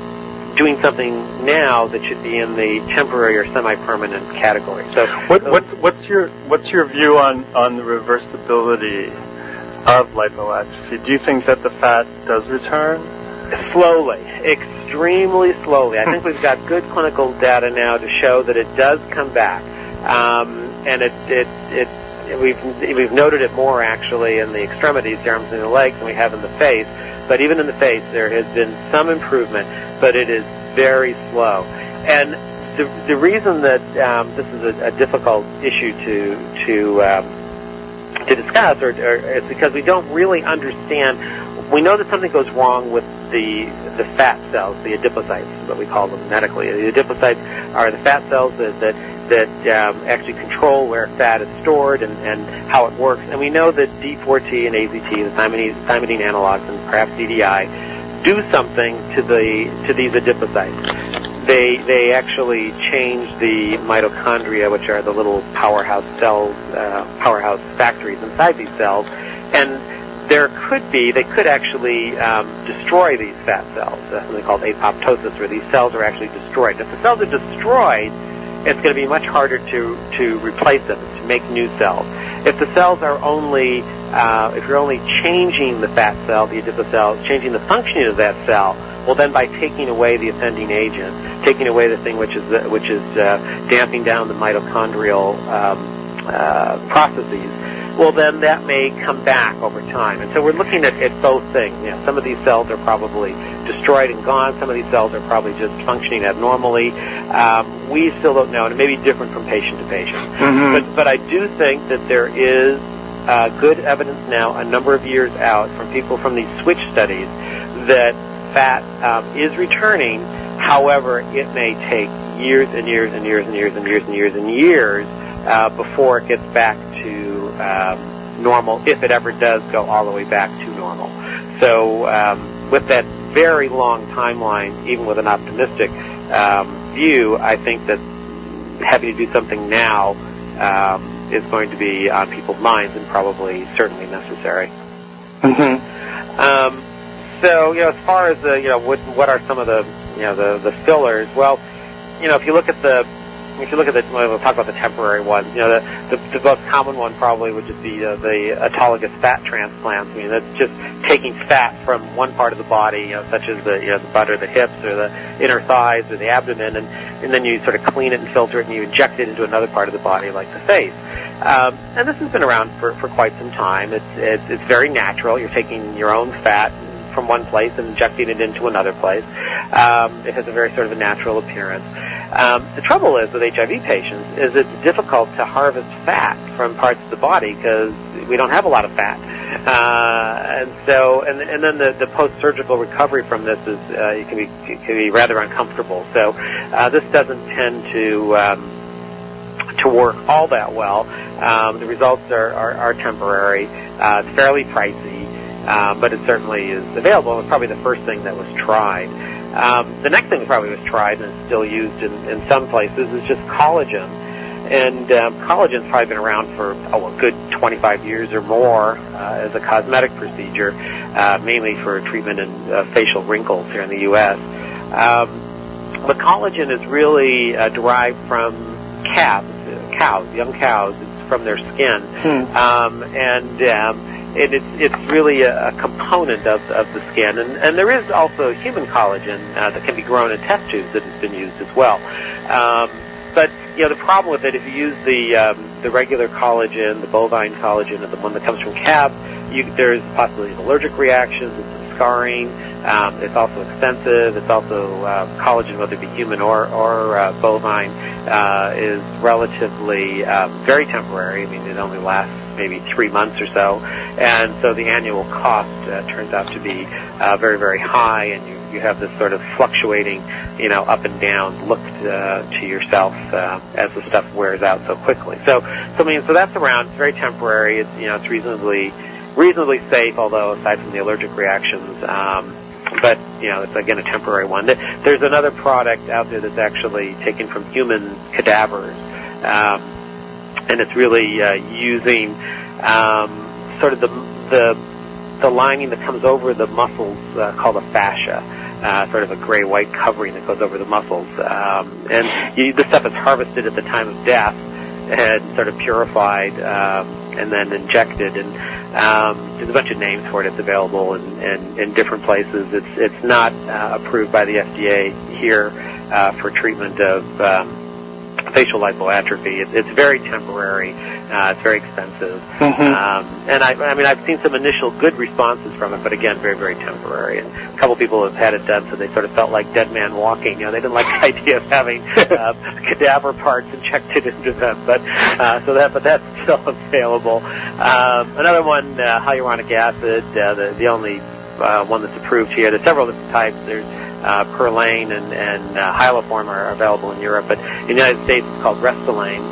doing something now that should be in the temporary or semi-permanent category. So, what, what, what's your what's your view on, on the reversibility of lipoatrophy? Do you think that the fat does return? Slowly, extremely slowly. I think we've got good clinical data now to show that it does come back, um, and it, it, it, we've we've noted it more actually in the extremities, the arms and the legs, than we have in the face. But even in the face, there has been some improvement, but it is very slow. And the the reason that um, this is a, a difficult issue to to um, to discuss, or, or is because we don't really understand. We know that something goes wrong with the the fat cells, the adipocytes, what we call them medically. The adipocytes are the fat cells that that, that um, actually control where fat is stored and, and how it works. And we know that D four T and A Z T, the thymidine, thymidine analogs, and perhaps D D I, do something to the to these adipocytes. They they actually change the mitochondria, which are the little powerhouse cells, uh, powerhouse factories inside these cells, and there could be, they could actually um, destroy these fat cells. That's something called apoptosis, where these cells are actually destroyed. If the cells are destroyed, it's going to be much harder to, to replace them, to make new cells. If the cells are only, uh, if you're only changing the fat cell, the adipocell, changing the functioning of that cell, well then by taking away the offending agent, taking away the thing which is, uh, which is uh, damping down the mitochondrial um, uh, processes, well then that may come back over time. And so we're looking at, at both things. You know, some of these cells are probably destroyed and gone. Some of these cells are probably just functioning abnormally. Um, we still don't know, and it may be different from patient to patient. Mm-hmm. But, but I do think that there is uh, good evidence now, a number of years out, from people from these switch studies, that fat um, is returning. However, it may take years and years and years and years and years and years and years uh, before it gets back to um, normal, if it ever does go all the way back to normal. So um, with that very long timeline, even with an optimistic um, view, I think that having to do something now um, is going to be on people's minds and probably certainly necessary. Mm-hmm. Um, so, you know, as far as the, you know, what, what are some of the, you know, the, the fillers? Well, you know, if you look at the, if you look at the, we'll talk about the temporary ones. You know, the, the, the most common one probably would just be uh, the autologous fat transplants. I mean, that's just taking fat from one part of the body, you know, such as the, you know, the butt or the hips or the inner thighs or the abdomen, and, and then you sort of clean it and filter it and you inject it into another part of the body, like the face. Um, and this has been around for, for quite some time. It's, it's, it's very natural. You're taking your own fat from one place and injecting it into another place. Um, it has a very sort of a natural appearance. Um, the trouble is with H I V patients is it's difficult to harvest fat from parts of the body because we don't have a lot of fat. Uh, and so, and, and then the, the post-surgical recovery from this is, uh, it can be, it can be rather uncomfortable. So, uh, this doesn't tend to, um, to work all that well. Um, the results are, are, are temporary. Uh, it's fairly pricey. Um, but it certainly is available. It's probably the first thing that was tried. Um, the next thing that probably was tried and is still used in, in some places is just collagen. And um, collagen's probably been around for oh, a good twenty-five years or more uh, as a cosmetic procedure, uh, mainly for treatment in uh, facial wrinkles here in the U S Um, but collagen is really uh, derived from calves, cows, young cows. It's from their skin. Hmm. Um, and um, It, it's, it's really a, a component of, of the skin, and, and there is also human collagen uh, that can be grown in test tubes that has been used as well. Um, but you know, the problem with it, if you use the um, the regular collagen, the bovine collagen, or the one that comes from calves, you, there's possibility of allergic reactions, it's scarring. Um, it's also expensive. It's also uh, collagen, whether it be human or or uh, bovine, uh, is relatively um, very temporary. I mean, it only lasts maybe three months or so, and so the annual cost uh, turns out to be uh, very, very high, and you, you have this sort of fluctuating, you know, up and down look to, to yourself uh, as the stuff wears out so quickly. So, so I mean, so that's around. It's very temporary. It's, you know, it's reasonably reasonably safe, although aside from the allergic reactions. Um, But, you know, it's, again, a temporary one. There's another product out there that's actually taken from human cadavers, um, and it's really uh, using um, sort of the, the the lining that comes over the muscles uh, called a fascia, uh, sort of a gray-white covering that goes over the muscles. Um, and you, this stuff is harvested at the time of death and sort of purified um, and then injected, and um, there's a bunch of names for it. It's available in, in, in different places. It's it's not uh, approved by the F D A here uh, for treatment of um, facial lipoatrophy. It, it's very temporary. Uh, it's very expensive, mm-hmm. um, and I, I mean I've seen some initial good responses from it, but again, very very temporary. And a couple people have had it done, so they sort of felt like dead man walking. You know, they didn't like the idea of having uh, cadaver parts injected into them, but uh, so that but that's still available. Um, another one, uh, hyaluronic acid, uh, the the only uh, one that's approved here. There's several different types. There's uh, Perlane and and uh, Hyaloform are available in Europe, but in the United States it's called Restylane.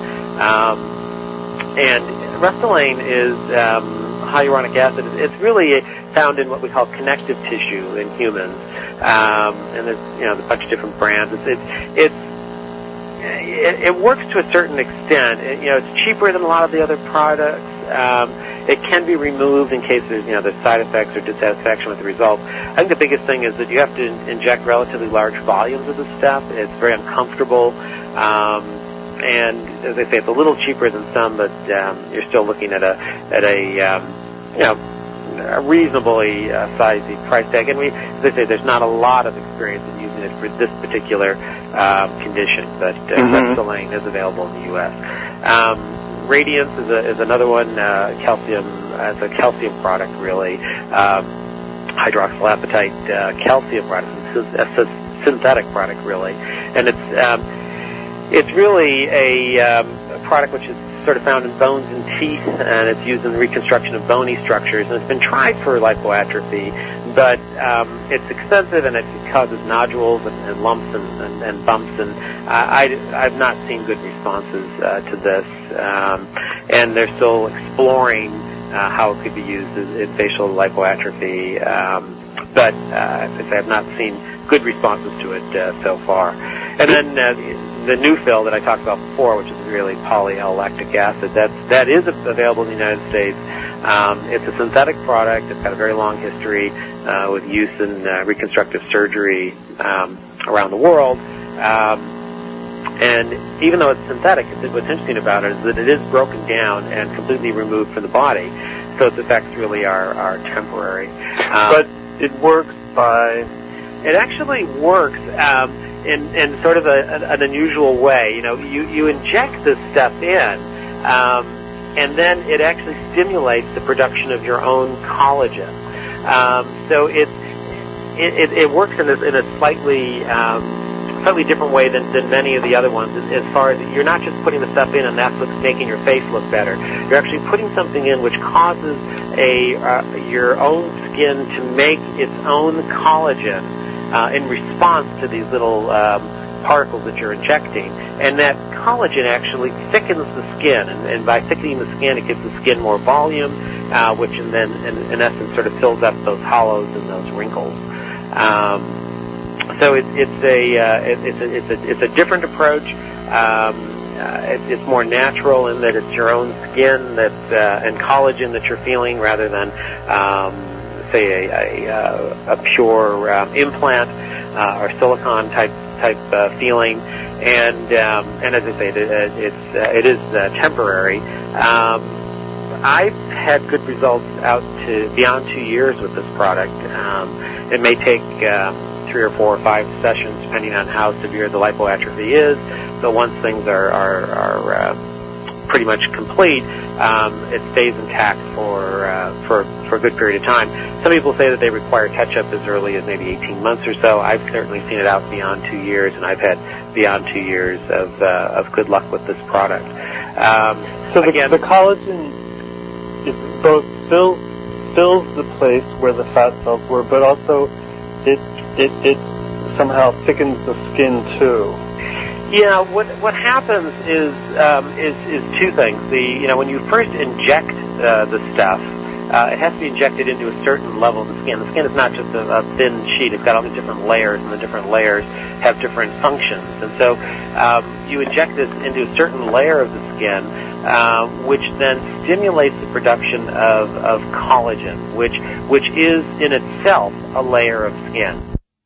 Um, And Restylane is um, hyaluronic acid. It's really found in what we call connective tissue in humans, um, and there's you know a bunch of different brands. It's it's, it's it, it works to a certain extent. It, you know, it's cheaper than a lot of the other products. Um, it can be removed in case there's, you know, there's side effects or dissatisfaction with the results. I think the biggest thing is that you have to in- inject relatively large volumes of the stuff. It's very uncomfortable. Um, and as I say, it's a little cheaper than some, but um, you're still looking at a at a um, you know a reasonably uh, sized price tag. And we, as I say, there's not a lot of experience in using it for this particular um, condition, but uh, mm-hmm. Restylane is available in the U S. Um, Radiance is, a, is another one. Uh, calcium, uh, it's a calcium product, really. Um, hydroxylapatite uh, calcium product. It's a synthetic product, really, and it's um, it's really a, um, a product which is sort of found in bones and teeth, and it's used in the reconstruction of bony structures. And it's been tried for lipoatrophy, but um, it's expensive and it causes nodules and, and lumps and, and, and bumps. And I, I, I've not seen good responses uh, to this. Um, and they're still exploring uh, how it could be used in, in facial lipoatrophy. Um, but uh, as I say, I've not seen good responses to it uh, so far. And then uh, the, the NuFil that I talked about before, which is really poly-L-lactic acid, that that is available in the United States. Um, it's a synthetic product. It's got a very long history uh, with use in uh, reconstructive surgery um, around the world. Um, and even though it's synthetic, what's interesting about it is that it is broken down and completely removed from the body. So its effects really are, are temporary. Um, but it works by... It actually works um, in, in sort of a, an unusual way. You know, you, you inject this stuff in, um, and then it actually stimulates the production of your own collagen. Um, so it, it it works in a, in a slightly um, slightly different way than, than many of the other ones. As far as you're not just putting the stuff in and that's what's making your face look better. You're actually putting something in which causes a uh, your own skin to make its own collagen. Uh, in response to these little um, particles that you're injecting. And that collagen actually thickens the skin. And, and by thickening the skin, it gives the skin more volume, uh, which and then, in, in essence, sort of fills up those hollows and those wrinkles. Um, so it, it's, a, uh, it, it's, a, it's, a, it's a different approach. Um, uh, it, it's more natural in that it's your own skin that, uh, and collagen that you're feeling rather than... Um, say a, a, a pure um, implant uh, or silicone type type uh, feeling, and um, and as I say, it, it's uh, it is uh, temporary. Um, I've had good results out to beyond two years with this product. Um, it may take um, three or four or five sessions, depending on how severe the lipoatrophy is. So once things are are, are uh, pretty much complete, um, it stays intact for uh, for for a good period of time. Some people say that they require touch-up as early as maybe eighteen months or so. I've certainly seen it out beyond two years, and I've had beyond two years of uh, of good luck with this product. Um, so the, again, the collagen it both fills fills the place where the fat cells were, but also it it it somehow thickens the skin too. Yeah, what what happens is um, is is two things. The you know when you first inject uh, the stuff, uh, it has to be injected into a certain level of the skin. The skin is not just a, a thin sheet; it's got all these different layers, and the different layers have different functions. And so um, you inject this into a certain layer of the skin, uh, which then stimulates the production of of collagen, which which is in itself a layer of skin.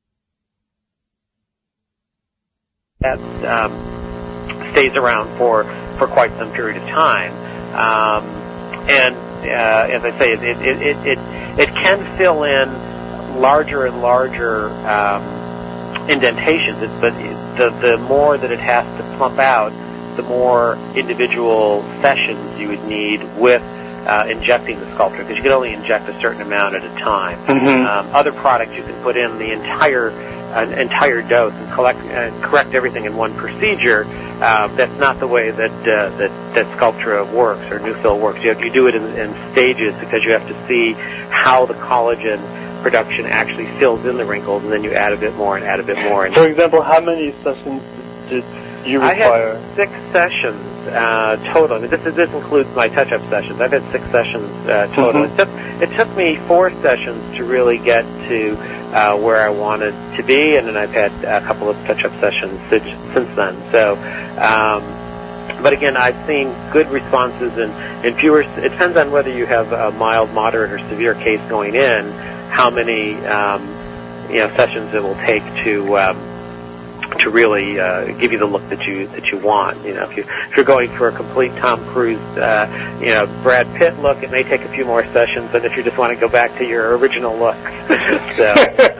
That um, stays around for, for quite some period of time, um, and uh, as I say, it it, it it it can fill in larger and larger um, indentations. It's, but the the more that it has to plump out, the more individual sessions you would need with uh, injecting the sculpture, because you can only inject a certain amount at a time. Mm-hmm. Um, other products you can put in the entire an entire dose and collect and correct everything in one procedure. Uh, that's not the way that uh, that that Sculptra works or NuFil works. You, have, you do it in, in stages because you have to see how the collagen production actually fills in the wrinkles, and then you add a bit more and add a bit more. And for example, how many sessions did you require? I had six sessions uh, total. I mean, this is, this includes my touch-up sessions. I've had six sessions uh, total. Mm-hmm. It took it took me four sessions to really get to uh, where I wanted to be, and then I've had a couple of touch-up sessions since then. So, um, but again, I've seen good responses in, in fewer. It depends on whether you have a mild, moderate, or severe case going in, how many um, you know sessions it will take to. Um, to really uh, give you the look that you that you want. You know, if you if you're going for a complete Tom Cruise, uh, you know, Brad Pitt look, it may take a few more sessions than if you just want to go back to your original look. so,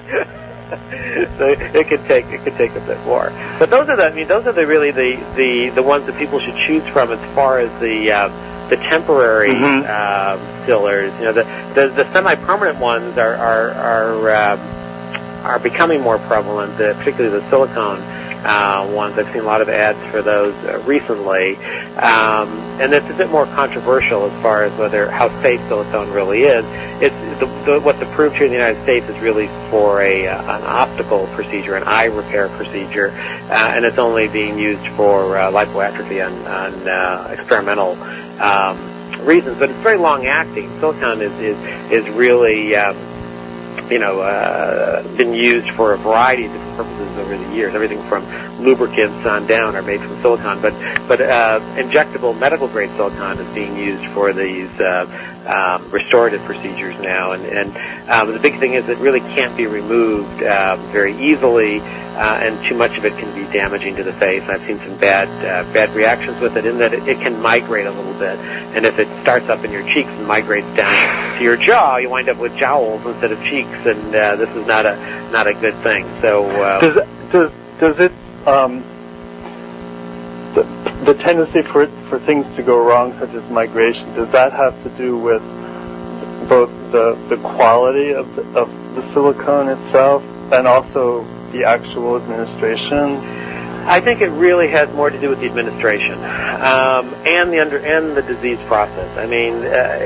so it could take it could take a bit more. But those are the I mean those are the really the the, the ones that people should choose from as far as the uh, the temporary mm-hmm. uh, fillers. You know, the the, the semi-permanent ones are are are. Um, are becoming more prevalent, uh, particularly the silicone uh, ones. I've seen a lot of ads for those uh, recently. Um, and it's a bit more controversial as far as whether how safe silicone really is. It's the, the, what's approved here in the United States is really for a uh, an optical procedure, an eye repair procedure, uh, and it's only being used for uh, lipoatrophy on, on uh, experimental um, reasons. But it's very long-acting. Silicone is is, is really um, you know, uh, been used for a variety of different purposes over the years. Everything from lubricants on down are made from silicone, but but uh, injectable medical grade silicone is being used for these uh, um, restorative procedures now. And, and um, the big thing is it really can't be removed uh, very easily, uh, and too much of it can be damaging to the face. I've seen some bad uh, bad reactions with it in that it, it can migrate a little bit, and if it starts up in your cheeks and migrates down to your jaw, you wind up with jowls instead of cheeks. And uh, this is not a not a good thing. So uh, does does does it um, the, the tendency for for things to go wrong, such as migration, does that have to do with both the the quality of the, of the silicone itself and also the actual administration? I think it really has more to do with the administration um, and the under and the disease process. I mean,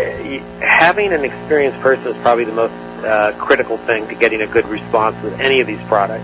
uh, having an experienced person is probably the most uh, critical thing to getting a good response with any of these products.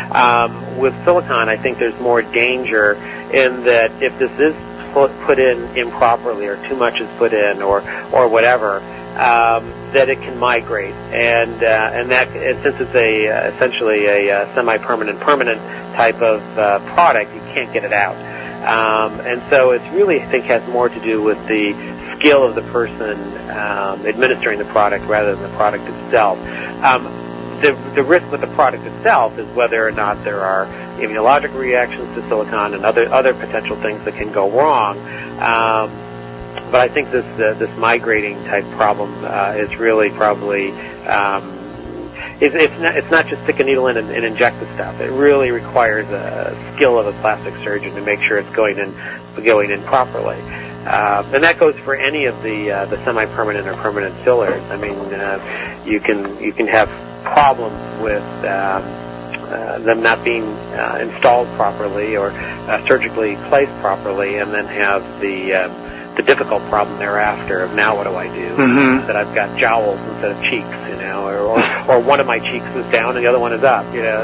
Um, with silicone, I think there's more danger in that if this is put in improperly or too much is put in or or whatever, um, that it can migrate, and uh, and that and since it's a uh, essentially a uh, semi-permanent permanent type of uh, product, you can't get it out, um, and so it's really I think has more to do with the skill of the person um, administering the product rather than the product itself. Um, The, the risk with the product itself is whether or not there are immunologic reactions to silicone and other other potential things that can go wrong. Um, but I think this uh, this migrating type problem uh, is really probably um, it's, it's not it's not just stick a needle in and, and inject the stuff. It really requires a skill of a plastic surgeon to make sure it's going in going in properly. Uh, and that goes for any of the uh, the semi-permanent or permanent fillers. I mean, uh, you can you can have problems with um, uh, them not being uh, installed properly or uh, surgically placed properly, and then have the um, the difficult problem thereafter of now what do I do? Mm-hmm. That I've got jowls instead of cheeks, you know, or, or or one of my cheeks is down and the other one is up, you know.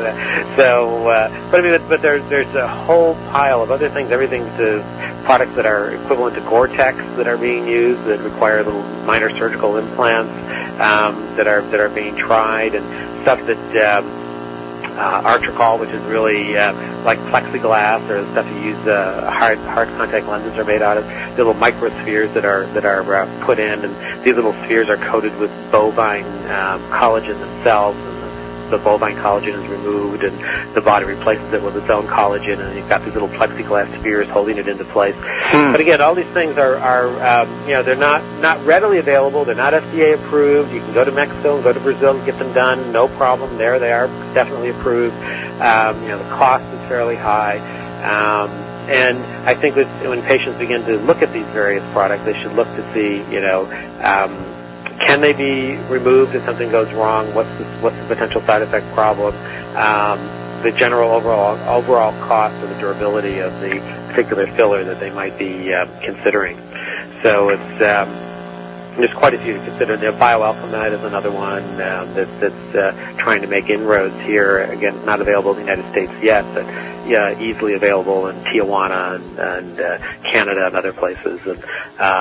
So, uh, but I mean, but, but there's there's a whole pile of other things. Everything to products that are equivalent to Gore-Tex that are being used that require little minor surgical implants um, that are that are being tried, and stuff that. Um, Uh, Artricol, which is really uh, like plexiglass, or the stuff you use uh, hard hard contact lenses are made out of. The little microspheres that are that are uh, put in, and these little spheres are coated with bovine um, collagen themselves. And the, the bovine collagen is removed, and the body replaces it with its own collagen, and you've got these little plexiglass spheres holding it into place. Hmm. But again, all these things are are um, you know they're not not readily available. They're not F D A approved. You can go to Mexico and go to Brazil and get them done, no problem. There they are, definitely approved. Um, you know, the cost is fairly high. Um, and I think that when patients begin to look at these various products, they should look to see, you know, um, can they be removed if something goes wrong? What's the, what's the potential side effect problem? Um, the general overall overall cost or the durability of the particular filler that they might be um, considering. So it's um, there's quite a few to consider. The bioalchemide is another one um, that, that's uh, trying to make inroads here. Again, not available in the United States yet, but yeah, easily available in Tijuana and, and uh, Canada and other places. And um,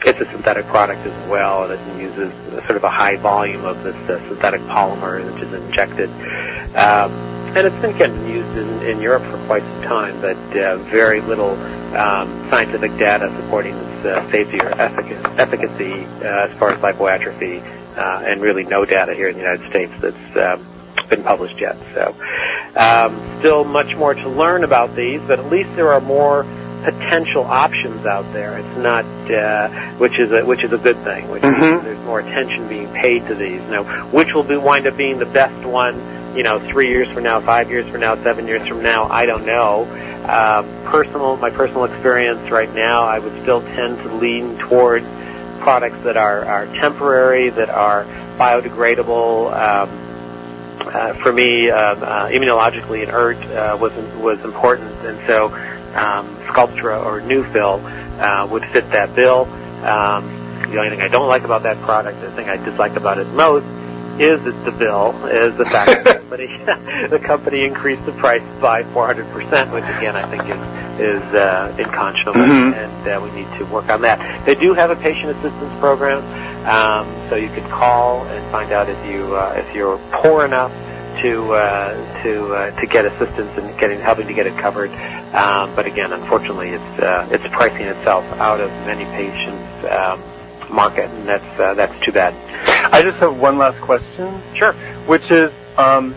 it's a synthetic product as well that uses sort of a high volume of this uh, synthetic polymer, which is injected. Um, and it's been again, used in, in Europe for quite some time, but uh, very little um, scientific data supporting its uh, safety or effic- efficacy uh, as far as lipoatrophy, uh, and really no data here in the United States that's um, been published yet. So um, still much more to learn about these, but at least there are more potential options out there. It's not, uh, which is a, which is a good thing, which mm-hmm. means there's more attention being paid to these. Now, which will be, wind up being the best one, you know, three years from now, five years from now, seven years from now, I don't know. Uh, personal, my personal experience right now, I would still tend to lean toward products that are, are temporary, that are biodegradable. Um, uh, for me, um, uh, immunologically inert uh, was was important, and so um, Sculptra or Neufil uh, would fit that bill. Um, the only thing I don't like about that product, the thing I dislike about it most, is that the bill is the fact that the company, the company increased the price by four hundred percent, which again I think is is uh, unconscionable, mm-hmm. and uh, we need to work on that. They do have a patient assistance program, um, so you can call and find out if you uh, if you're poor enough to uh, to uh, to get assistance and getting helping to get it covered. Um, but again, unfortunately, it's uh, it's pricing itself out of many patients' um, market, and that's uh, that's too bad. I just have one last question. Sure. Which is, um,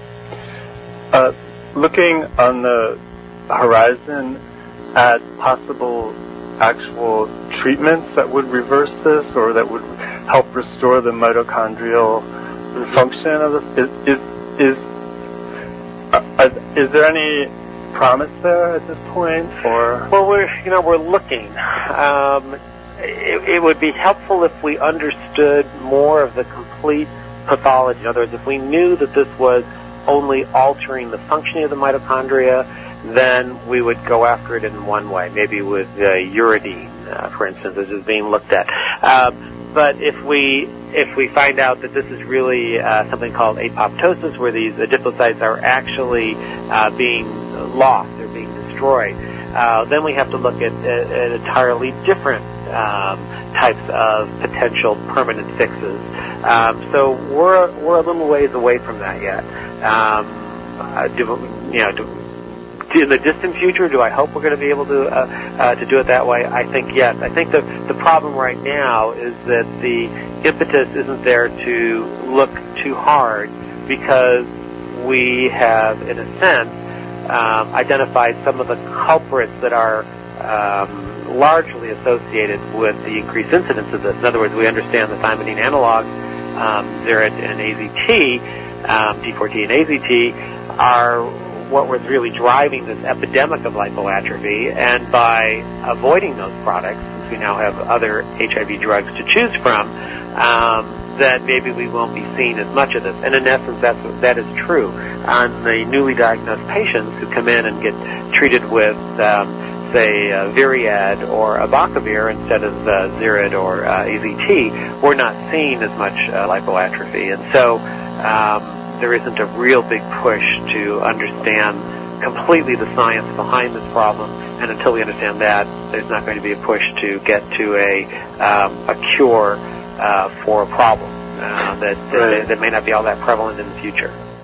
uh, looking on the horizon at possible actual treatments that would reverse this or that would help restore the mitochondrial function of the, is, is, is, uh, is there any promise there at this point, or? Well, we're, you know, we're looking. Um, It, it would be helpful if we understood more of the complete pathology. In other words, if we knew that this was only altering the functioning of the mitochondria, then we would go after it in one way, maybe with uh, uridine, uh, for instance, as is being looked at. Um, but if we if we find out that this is really uh, something called apoptosis, where these adipocytes are actually uh, being lost, they're being destroyed, uh, then we have to look at, at, at entirely different Um, types of potential permanent fixes. Um, so we're we're a little ways away from that yet. Um, uh, do, you know, do, in the distant future, do I hope we're going to be able to uh, uh, to do it that way? I think yes. I think the the problem right now is that the impetus isn't there to look too hard because we have, in a sense, um, identified some of the culprits that are Um, largely associated with the increased incidence of this. In other words, we understand the thymidine analogs, um, Zerid and A Z T, um, D four T and A Z T, are what was really driving this epidemic of lipoatrophy, and by avoiding those products, since we now have other H I V drugs to choose from, um, that maybe we won't be seeing as much of this. And in essence, that's, that is true. On the newly diagnosed patients who come in and get treated with um, say uh, Viriad or Abacavir instead of uh, Zerid or uh, A Z T, we're not seeing as much uh, lipoatrophy. And so um, there isn't a real big push to understand completely the science behind this problem. And until we understand that, there's not going to be a push to get to a, um, a cure uh, for a problem uh, that, that, right. that may not be all that prevalent in the future.